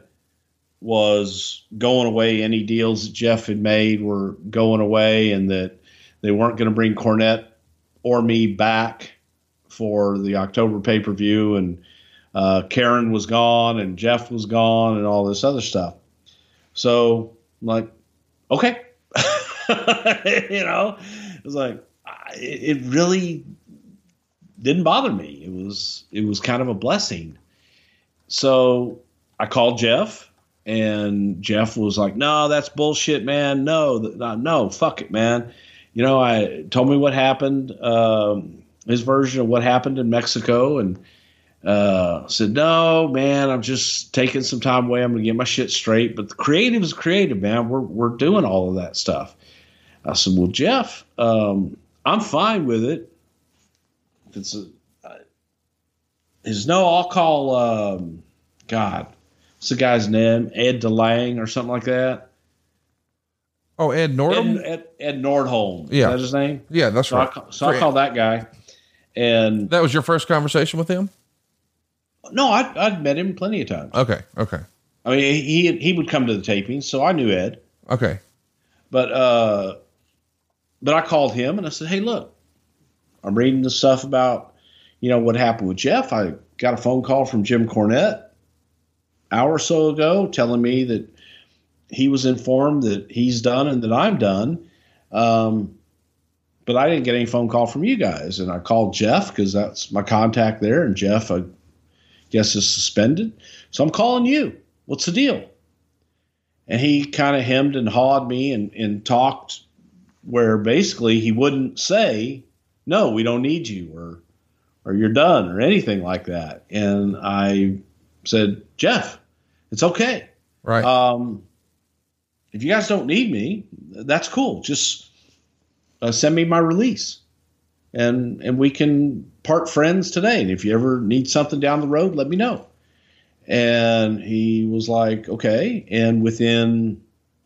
was going away. Any deals that Jeff had made were going away, and that they weren't going to bring Cornette or me back for the October pay-per-view. And uh, Karen was gone and Jeff was gone and all this other stuff. So I'm like, okay. You know, it was like, it, it really didn't bother me. It was, it was kind of a blessing. So I called Jeff, and Jeff was like, no, that's bullshit, man. No, no, fuck it, man. You know, I told me what happened, um, his version of what happened in Mexico, and uh, said, no, man, I'm just taking some time away. I'm going to get my shit straight. But the creative is creative, man. We're, we're doing all of that stuff. I said, well, Jeff, um, I'm fine with it. If it's a, Is no, I'll call, um, God, what's the guy's name? Ed DeLange or something like that. Oh, Ed Nordholm? Ed, Ed, Ed Nordholm. Yeah. Is that his name? Yeah, that's so right. I call, so I call that guy. And that was your first conversation with him? No, I'd, I'd met him plenty of times. Okay, okay. I mean, he he would come to the tapings, so I knew Ed. Okay. But, uh, but I called him and I said, hey, look, I'm reading the stuff about, you know, what happened with Jeff. I got a phone call from Jim Cornette an hour or so ago telling me that he was informed that he's done and that I'm done. Um, but I didn't get any phone call from you guys. And I called Jeff because that's my contact there. And Jeff, I guess, is suspended. So I'm calling you. What's the deal? And he kind of hemmed and hawed me and, and talked where basically he wouldn't say, no, we don't need you, or or you're done, or anything like that. And I said, Jeff, it's okay. Right. Um, if you guys don't need me, that's cool. Just uh, send me my release, and and we can part friends today. And if you ever need something down the road, let me know. And he was like, okay. And within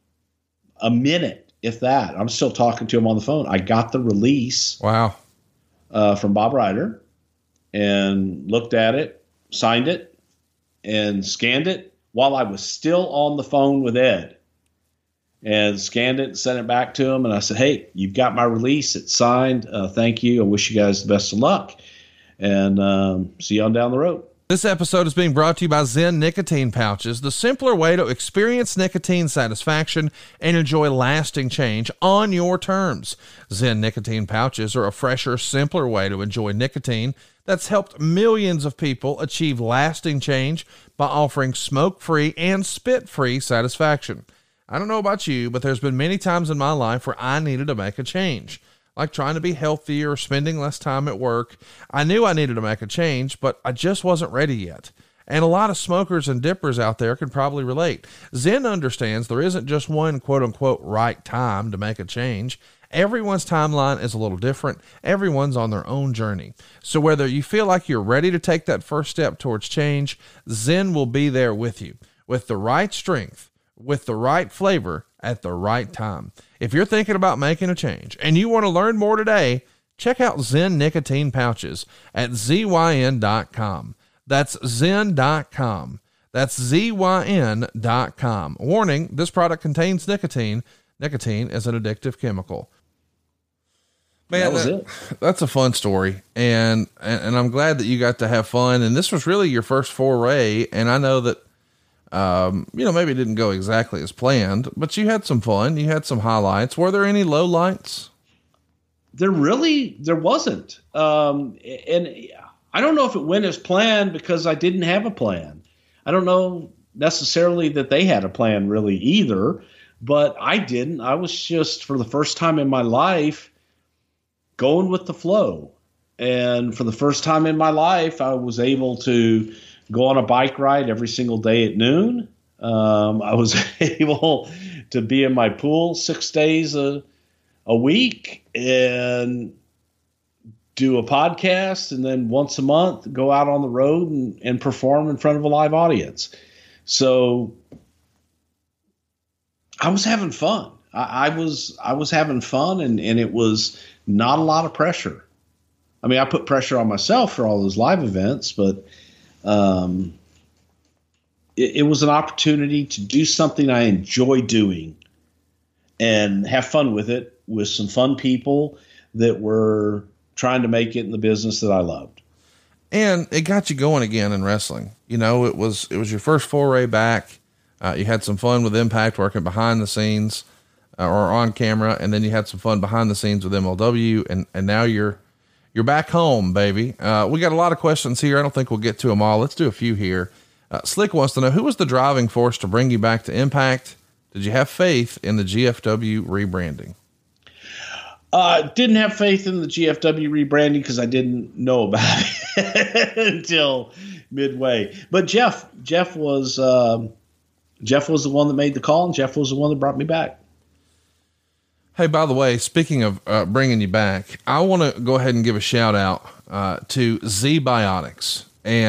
a minute, if that, I'm still talking to him on the phone, I got the release. Wow. Uh, from Bob Ryder, and looked at it, signed it, and scanned it while I was still on the phone with Ed, and scanned it and sent it back to him. And I said, hey, you've got my release. It's signed. Uh, thank you. I wish you guys the best of luck, and um, see you on down the road. This episode is being brought to you by Zen Nicotine Pouches, the simpler way to experience nicotine satisfaction and enjoy lasting change on your terms. Zen Nicotine Pouches are a fresher, simpler way to enjoy nicotine that's helped millions of people achieve lasting change by offering smoke-free and spit-free satisfaction. I don't know about you, but there's been many times in my life where I needed to make a change. Like trying to be healthier or spending less time at work. I knew I needed to make a change, but I just wasn't ready yet. And a lot of smokers and dippers out there can probably relate. Zen understands there isn't just one quote unquote right time to make a change. Everyone's timeline is a little different. Everyone's on their own journey. So whether you feel like you're ready to take that first step towards change, Zen will be there with you with the right strength, with the right flavor at the right time. If you're thinking about making a change and you want to learn more today, check out Zen Nicotine Pouches at Z Y N dot com. That's zen dot com. That's Z Y N dot com. Warning, this product contains nicotine. Nicotine is an addictive chemical. Man, that was that, it. That's a fun story. And, and, and I'm glad that you got to have fun. And this was really your first foray. And I know that, Um, you know, maybe it didn't go exactly as planned, but you had some fun. You had some highlights. Were there any lowlights? There really, there wasn't. Um, and I don't know if it went as planned because I didn't have a plan. I don't know necessarily that they had a plan really either, but I didn't. I was just, for the first time in my life, going with the flow. And for the first time in my life, I was able to go on a bike ride every single day at noon. Um, I was able to be in my pool six days a, a week and do a podcast, and then once a month go out on the road and, and perform in front of a live audience. So I was having fun. I, I was I was having fun, and, and it was not a lot of pressure. I mean, I put pressure on myself for all those live events, but um, it, it was an opportunity to do something I enjoy doing and have fun with it with some fun people that were trying to make it in the business that I loved. And it got you going again in wrestling. You know, it was, it was your first foray back. Uh, you had some fun with Impact working behind the scenes uh, or on camera. And then you had some fun behind the scenes with M L W, and, and now you're, you're back home, baby. Uh, we got a lot of questions here. I don't think we'll get to them all. Let's do a few here. Uh, Slick wants to know, who was the driving force to bring you back to Impact? Did you have faith in the G F W rebranding? Uh, didn't have faith in the G F W rebranding because I didn't know about it until midway. But Jeff, Jeff was, um, Jeff was the one that made the call, and Jeff was the one that brought me back. Hey, by the way, speaking of uh, bringing you back, I want to go ahead and give a shout out uh, to ZBiotics.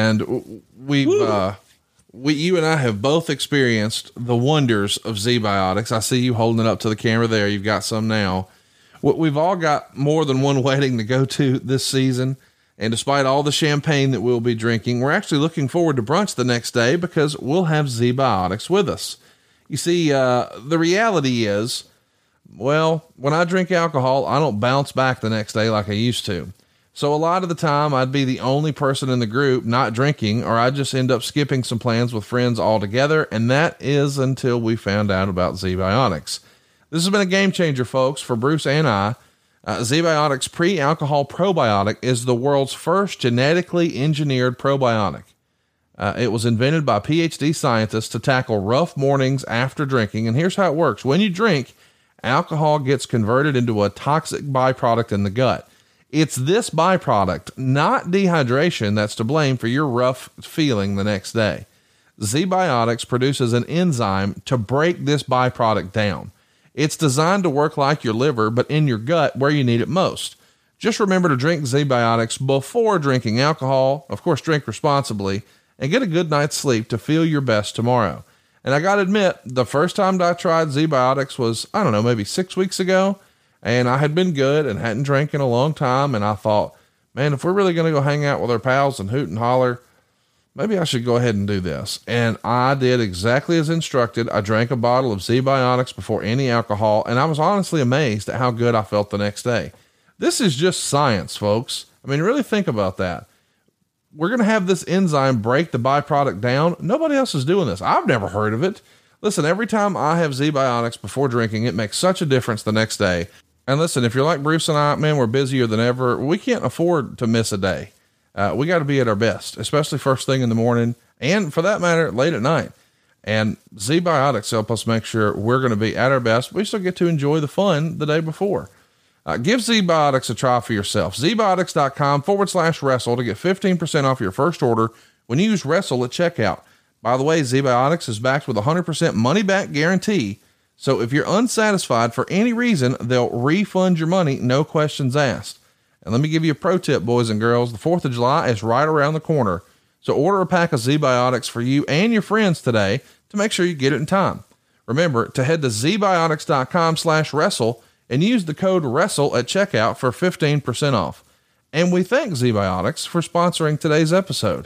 And we've, uh, we, you and I have both experienced the wonders of ZBiotics. I see you holding it up to the camera there. You've got some now. We've all got more than one wedding to go to this season. And despite all the champagne that we'll be drinking, we're actually looking forward to brunch the next day because we'll have ZBiotics with us. You see, uh, the reality is, well, when I drink alcohol, I don't bounce back the next day like I used to. So a lot of the time I'd be the only person in the group not drinking, or I'd just end up skipping some plans with friends altogether. And that is until we found out about ZBiotics. This has been a game changer, folks, for Bruce and I. Uh, ZBiotics Pre-Alcohol Probiotic is the world's first genetically engineered probiotic. Uh, it was invented by P H D scientists to tackle rough mornings after drinking. And here's how it works. When you drink, alcohol gets converted into a toxic byproduct in the gut. It's this byproduct, not dehydration, that's to blame for your rough feeling the next day. ZBiotics produces an enzyme to break this byproduct down. It's designed to work like your liver, but in your gut where you need it most. Just remember to drink ZBiotics before drinking alcohol. Of course, drink responsibly and get a good night's sleep to feel your best tomorrow. And I got to admit, the first time I tried ZBiotics was, I don't know, maybe six weeks ago. And I had been good and hadn't drank in a long time. And I thought, man, if we're really going to go hang out with our pals and hoot and holler, maybe I should go ahead and do this. And I did exactly as instructed. I drank a bottle of ZBiotics before any alcohol, and I was honestly amazed at how good I felt the next day. This is just science, folks. I mean, really think about that. We're going to have this enzyme break the byproduct down. Nobody else is doing this. I've never heard of it. Listen, every time I have ZBiotics before drinking, it makes such a difference the next day. And listen, if you're like Bruce and I, man, we're busier than ever. We can't afford to miss a day. Uh, we got to be at our best, especially first thing in the morning, and for that matter, late at night. And ZBiotics help us make sure we're going to be at our best. We still get to enjoy the fun the day before. Uh, give ZBiotics a try for yourself. ZBiotics.com forward slash wrestle to get fifteen percent off your first order when you use wrestle at checkout. By the way, ZBiotics is backed with a one hundred percent money back guarantee. So if you're unsatisfied for any reason, they'll refund your money. No questions asked. And let me give you a pro tip, boys and girls. The fourth of July is right around the corner. So order a pack of ZBiotics for you and your friends today to make sure you get it in time. Remember to head to ZBiotics.com slash wrestle and use the code wrestle at checkout for fifteen percent off. And we thank ZBiotics for sponsoring today's episode.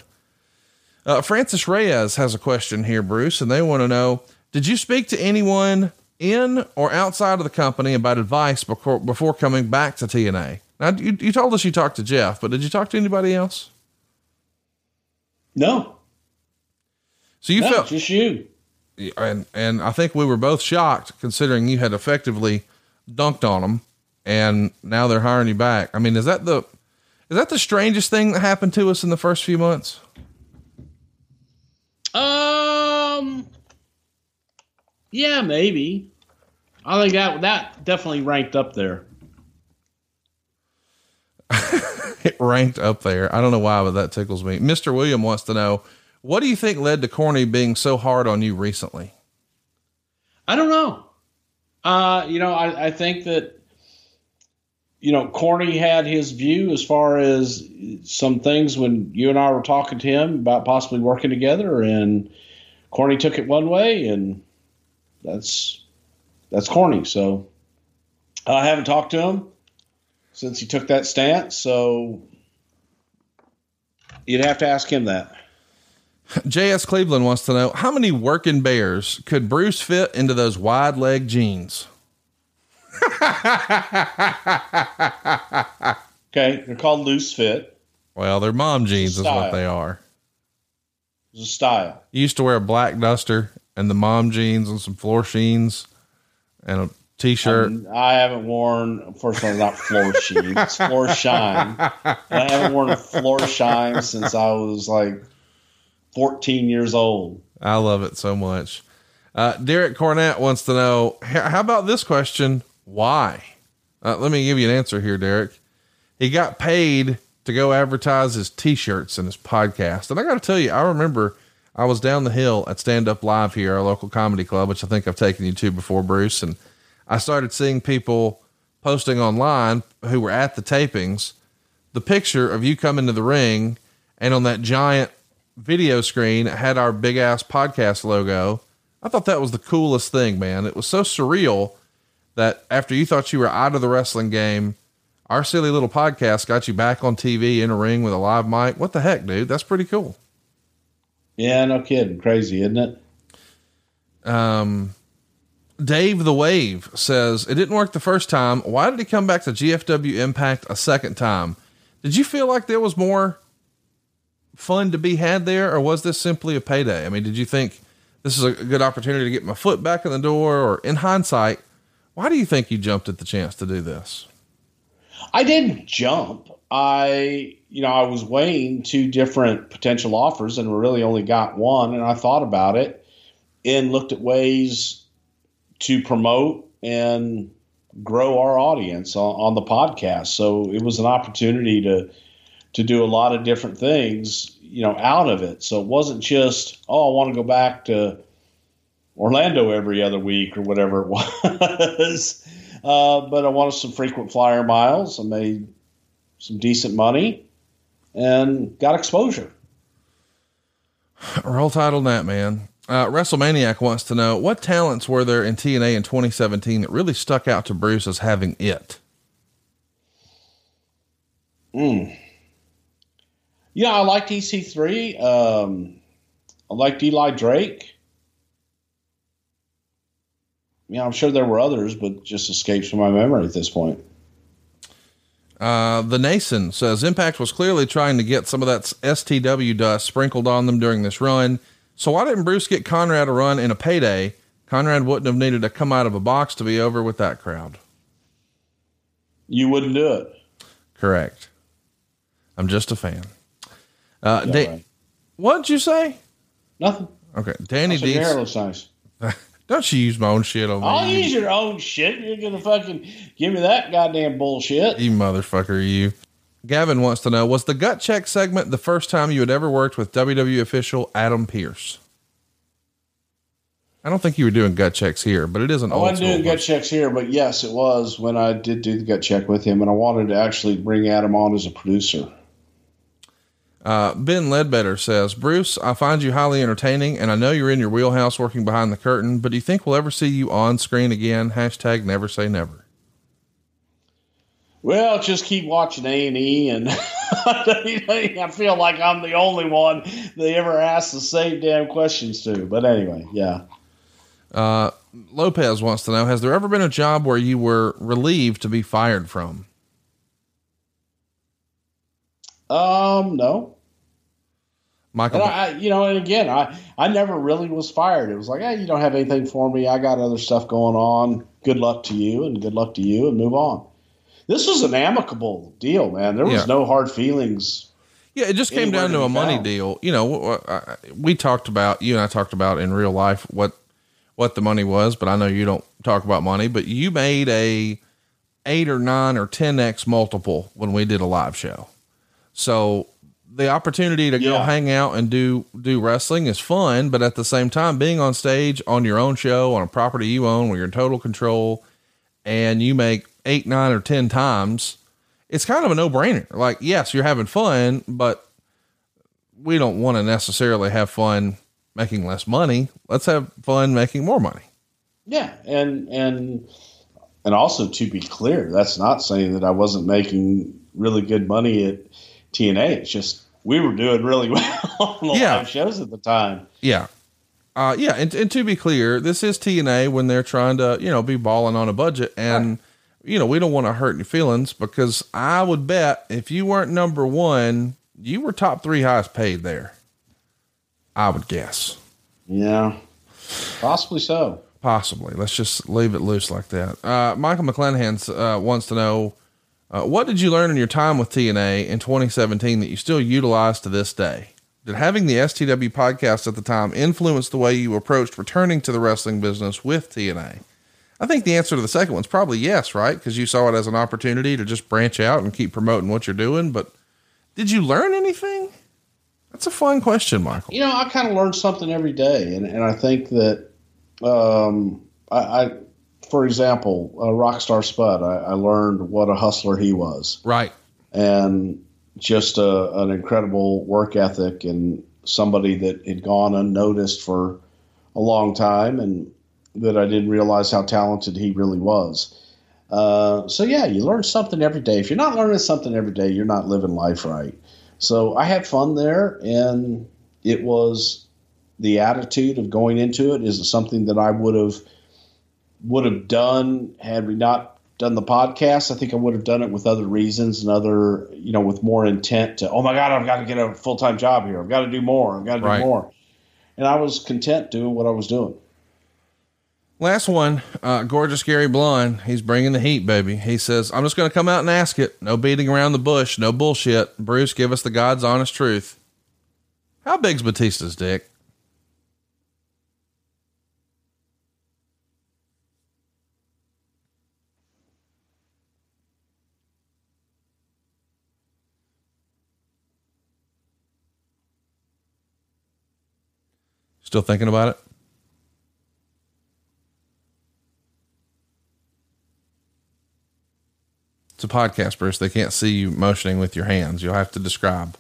Uh, Francis Reyes has a question here, Bruce, and they want to know, did you speak to anyone in or outside of the company about advice before, before coming back to T N A? Now, you, you told us you talked to Jeff, but did you talk to anybody else? No. So you no, felt just you. And, and I think we were both shocked considering you had effectively dunked on them and now they're hiring you back. I mean, is that the, is that the strangest thing that happened to us in the first few months? Um, Yeah, maybe. I think that that definitely ranked up there. It ranked up there. I don't know why, but that tickles me. Mister William wants to know, what do you think led to Corny being so hard on you recently? I don't know. Uh, you know, I, I think that, you know, Corny had his view as far as some things when you and I were talking to him about possibly working together, and Corny took it one way, and that's, that's Corny. So I haven't talked to him since he took that stance. So you'd have to ask him that. J S Cleveland wants to know, how many working bears could Bruce fit into those wide leg jeans? Okay. They're called loose fit. Well, they're mom jeans is what they are. It's a style. You used to wear a black duster and the mom jeans and some floor sheens and a t-shirt. Um, I haven't worn, first of all, not floor sheen, it's floor shine. And I haven't worn a floor shine since I was like fourteen years old. I love it so much. Uh, Derek Cornett wants to know, how about this question? Why? Uh, let me give you an answer here, Derek. He got paid to go advertise his t-shirts and his podcast. And I got to tell you, I remember I was down the hill at Stand Up Live here, our local comedy club, which I think I've taken you to before, Bruce. And I started seeing people posting online who were at the tapings, the picture of you coming to the ring, and on that giant video screen, it had our big ass podcast logo. I thought that was the coolest thing, man. It was so surreal that after you thought you were out of the wrestling game, our silly little podcast got you back on T V in a ring with a live mic. What the heck, dude? That's pretty cool. Yeah, no kidding. Crazy, isn't it? Um, Dave the Wave says, it didn't work the first time. Why did he come back to G F W Impact a second time? Did you feel like there was more fun to be had there, or was this simply a payday? I mean, did you think this is a good opportunity to get my foot back in the door, or in hindsight, why do you think you jumped at the chance to do this? I didn't jump. I, you know, I was weighing two different potential offers and really only got one. And I thought about it and looked at ways to promote and grow our audience on, on the podcast. So it was an opportunity to, to do a lot of different things, you know, out of it. So it wasn't just, oh, I want to go back to Orlando every other week or whatever it was. Uh, but I wanted some frequent flyer miles. I made some decent money and got exposure. Roll title that, man. Uh, WrestleManiac wants to know, what talents were there in T N A in twenty seventeen that really stuck out to Bruce as having it? Mm. Yeah, I liked E C three. Um, I liked Eli Drake. Yeah, I'm sure there were others, but just escapes from my memory at this point. Uh, the Nason says Impact was clearly trying to get some of that S T W dust sprinkled on them during this run. So why didn't Bruce get Conrad a run in a payday? Conrad wouldn't have needed to come out of a box to be over with that crowd. You wouldn't do it. Correct. I'm just a fan. Uh, yeah, da- right. What did you say? Nothing. Okay. Danny D. D. Hair looks nice. Don't you use my own shit on me. I'll use your own shit. You're going to fucking give me that goddamn bullshit. You motherfucker, you. Gavin wants to know, was the gut check segment the first time you had ever worked with W W E official Adam Pearce? I don't think you were doing gut checks here, but it is an I old wasn't doing school gut checks here, but yes, it was when I did do the gut check with him, and I wanted to actually bring Adam on as a producer. Uh, Ben Ledbetter says, Bruce, I find you highly entertaining, and I know you're in your wheelhouse working behind the curtain, but do you think we'll ever see you on screen again? Hashtag never say never. Well, just keep watching A and E, and I feel like I'm the only one they ever asked the same damn questions to. But anyway, yeah. Uh, Lopez wants to know, has there ever been a job where you were relieved to be fired from? Um, no. Michael, and I, you know, and again, I, I never really was fired. It was like, hey, you don't have anything for me. I got other stuff going on. Good luck to you, and good luck to you, and move on. This was an amicable deal, man. There was yeah. no hard feelings. Yeah, it just came down to a money deal. You know, we talked about, you and I talked about in real life what what the money was, but I know you don't talk about money, but you made a eight or nine or ten X multiple when we did a live show. So the opportunity to yeah. go hang out and do, do wrestling is fun, but at the same time, being on stage on your own show, on a property you own, where you're in total control and you make eight, nine or ten times, it's kind of a no brainer. Like, yes, you're having fun, but we don't want to necessarily have fun making less money. Let's have fun making more money. Yeah. And, and, and also to be clear, that's not saying that I wasn't making really good money at T N A. It's just, we were doing really well on the yeah. live shows at the time. Yeah. Uh, yeah. And, and to be clear, this is T N A when they're trying to, you know, be balling on a budget, and, right. you know, we don't want to hurt your feelings, because I would bet if you weren't number one, you were top three highest paid there. I would guess. Yeah, possibly so. Possibly. Let's just leave it loose like that. Uh, Michael McClanahan uh, wants to know, uh, what did you learn in your time with T N A in twenty seventeen that you still utilize to this day? Did having the S T W podcast at the time influence the way you approached returning to the wrestling business with T N A? I think the answer to the second one's probably yes, right? Because you saw it as an opportunity to just branch out and keep promoting what you're doing. But did you learn anything? That's a fun question, Michael. You know, I kind of learn something every day. And, and I think that, um, I, I for example, uh, Rockstar Spud, I, I learned what a hustler he was. Right. And just a, an incredible work ethic, and somebody that had gone unnoticed for a long time, and that I didn't realize how talented he really was. Uh, so yeah, you learn something every day. If you're not learning something every day, you're not living life right. So I had fun there, and it was the attitude of going into it is something that I would have, would have done had we not done the podcast. I think I would have done it with other reasons and other, you know, with more intent to, oh my God, I've got to get a full-time job here. I've got to do more. I've got to do right. more. And I was content doing what I was doing. Last one, uh, gorgeous Gary Blonde. He's bringing the heat, baby. He says, I'm just going to come out and ask it. No beating around the bush. No bullshit. Bruce, give us the God's honest truth. How big's Batista's dick? Still thinking about it? It's a podcast, Bruce. They can't see you motioning with your hands. You'll have to describe.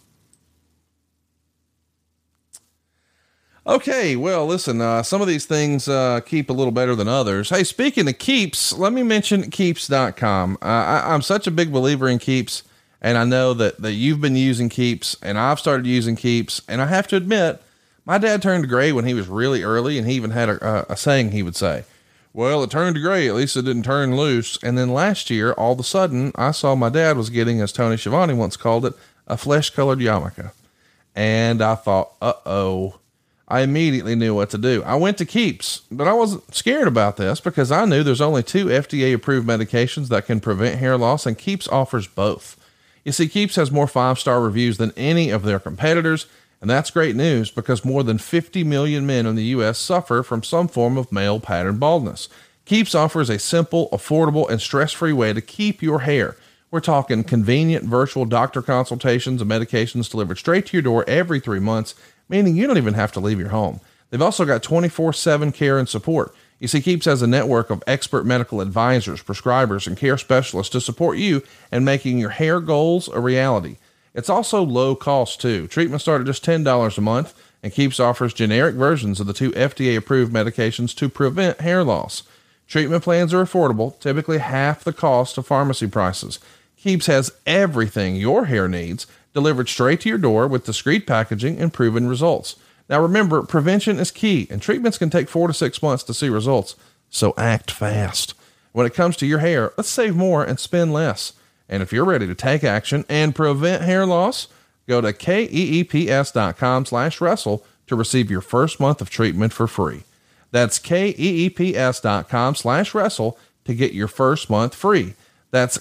Okay. Well, listen, uh, some of these things, uh, keep a little better than others. Hey, speaking of Keeps, let me mention keeps dot com. Uh, I, I'm such a big believer in Keeps, and I know that, that you've been using Keeps, and I've started using Keeps, and I have to admit, my dad turned gray when he was really early, and he even had a, a, a saying he would say, well, it turned gray. At least it didn't turn loose. And then last year, all of a sudden, I saw my dad was getting, as Tony Schiavone once called it, a flesh-colored yarmulke. And I thought, uh-oh. I immediately knew what to do. I went to Keeps, but I wasn't scared about this because I knew there's only two F D A-approved medications that can prevent hair loss, and Keeps offers both. You see, Keeps has more five-star reviews than any of their competitors, and that's great news because more than fifty million men in the U S suffer from some form of male pattern baldness. Keeps offers a simple, affordable, and stress-free way to keep your hair. We're talking convenient virtual doctor consultations and medications delivered straight to your door every three months, meaning you don't even have to leave your home. They've also got twenty-four seven care and support. You see, Keeps has a network of expert medical advisors, prescribers, and care specialists to support you in making your hair goals a reality. It's also low cost too. Treatments start at just ten dollars a month, and Keeps offers generic versions of the two F D A-approved medications to prevent hair loss. Treatment plans are affordable, typically half the cost of pharmacy prices. Keeps has everything your hair needs delivered straight to your door with discreet packaging and proven results. Now remember, prevention is key, and treatments can take four to six months to see results, so act fast. When it comes to your hair, let's save more and spend less. And if you're ready to take action and prevent hair loss, go to keeps dot com slash wrestle to receive your first month of treatment for free. That's keeps dot com slash wrestle to get your first month free. That's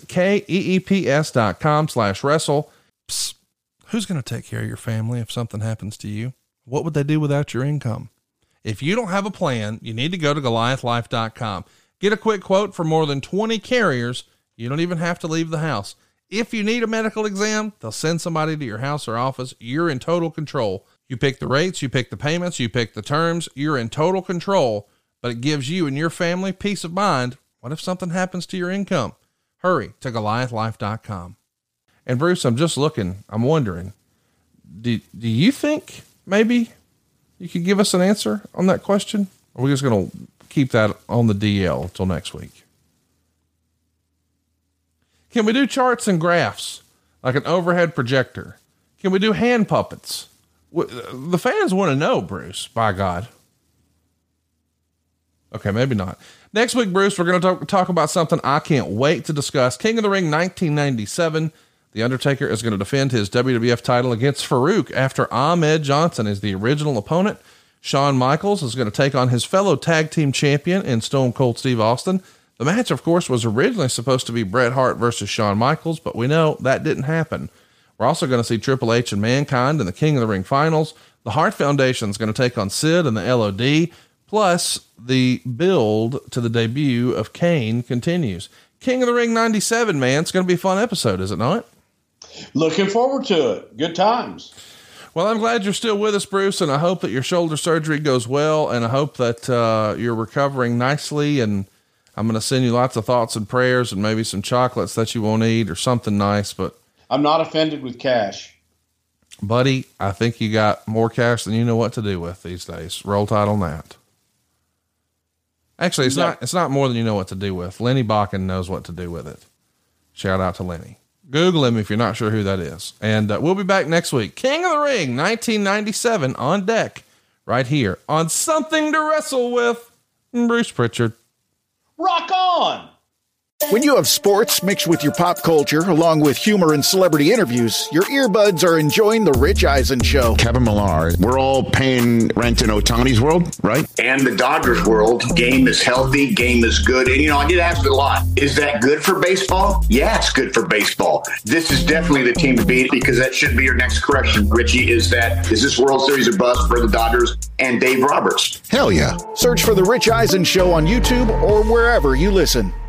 keeps dot com slash wrestle. Psst. Who's going to take care of your family if something happens to you? What would they do without your income? If you don't have a plan, you need to go to Goliath Life dot com. Get a quick quote from more than twenty carriers. You don't even have to leave the house. If you need a medical exam, they'll send somebody to your house or office. You're in total control. You pick the rates, you pick the payments, you pick the terms. You're in total control, but it gives you and your family peace of mind. What if something happens to your income? Hurry to Goliath Life dot com. And Bruce, I'm just looking, I'm wondering, do, do you think maybe you could give us an answer on that question? Or are we just going to keep that on the D L until next week? Can we do charts and graphs like an overhead projector? Can we do hand puppets? The fans want to know, Bruce, by God. Okay, maybe not. Next week, Bruce, we're going to talk, talk about something I can't wait to discuss. King of the Ring nineteen ninety-seven. The Undertaker is going to defend his W W F title against Farouk after Ahmed Johnson is the original opponent. Shawn Michaels is going to take on his fellow tag team champion in Stone Cold Steve Austin. The match, of course, was originally supposed to be Bret Hart versus Shawn Michaels, but we know that didn't happen. We're also going to see Triple H and Mankind in the King of the Ring finals. The Hart Foundation is going to take on Sid and the L O D. Plus, the build to the debut of Kane continues. King of the Ring ninety-seven, man. It's going to be a fun episode, is it not? Looking forward to it. Good times. Well, I'm glad you're still with us, Bruce, and I hope that your shoulder surgery goes well, and I hope that uh, you're recovering nicely, and I'm going to send you lots of thoughts and prayers and maybe some chocolates that you won't eat or something nice, but I'm not offended with cash. Buddy, I think you got more cash than you know what to do with these days. Roll Tide on that. Actually, it's no. not, it's not more than you know what to do with. Lenny Bakken knows what to do with it. Shout out to Lenny. Google him if you're not sure who that is. And uh, we'll be back next week. King of the Ring nineteen ninety-seven on deck right here on Something to Wrestle With. Bruce Pritchard. Rock on. When you have sports mixed with your pop culture, along with humor and celebrity interviews, your earbuds are enjoying The Rich Eisen Show. Kevin Millar, we're all paying rent in Ohtani's world, right? And the Dodgers world, game is healthy, game is good. And, you know, I get asked a lot, is that good for baseball? Yeah, it's good for baseball. This is definitely the team to beat because that should be your next correction, Richie, is that, is this World Series a bust for the Dodgers and Dave Roberts? Hell yeah. Search for The Rich Eisen Show on YouTube or wherever you listen.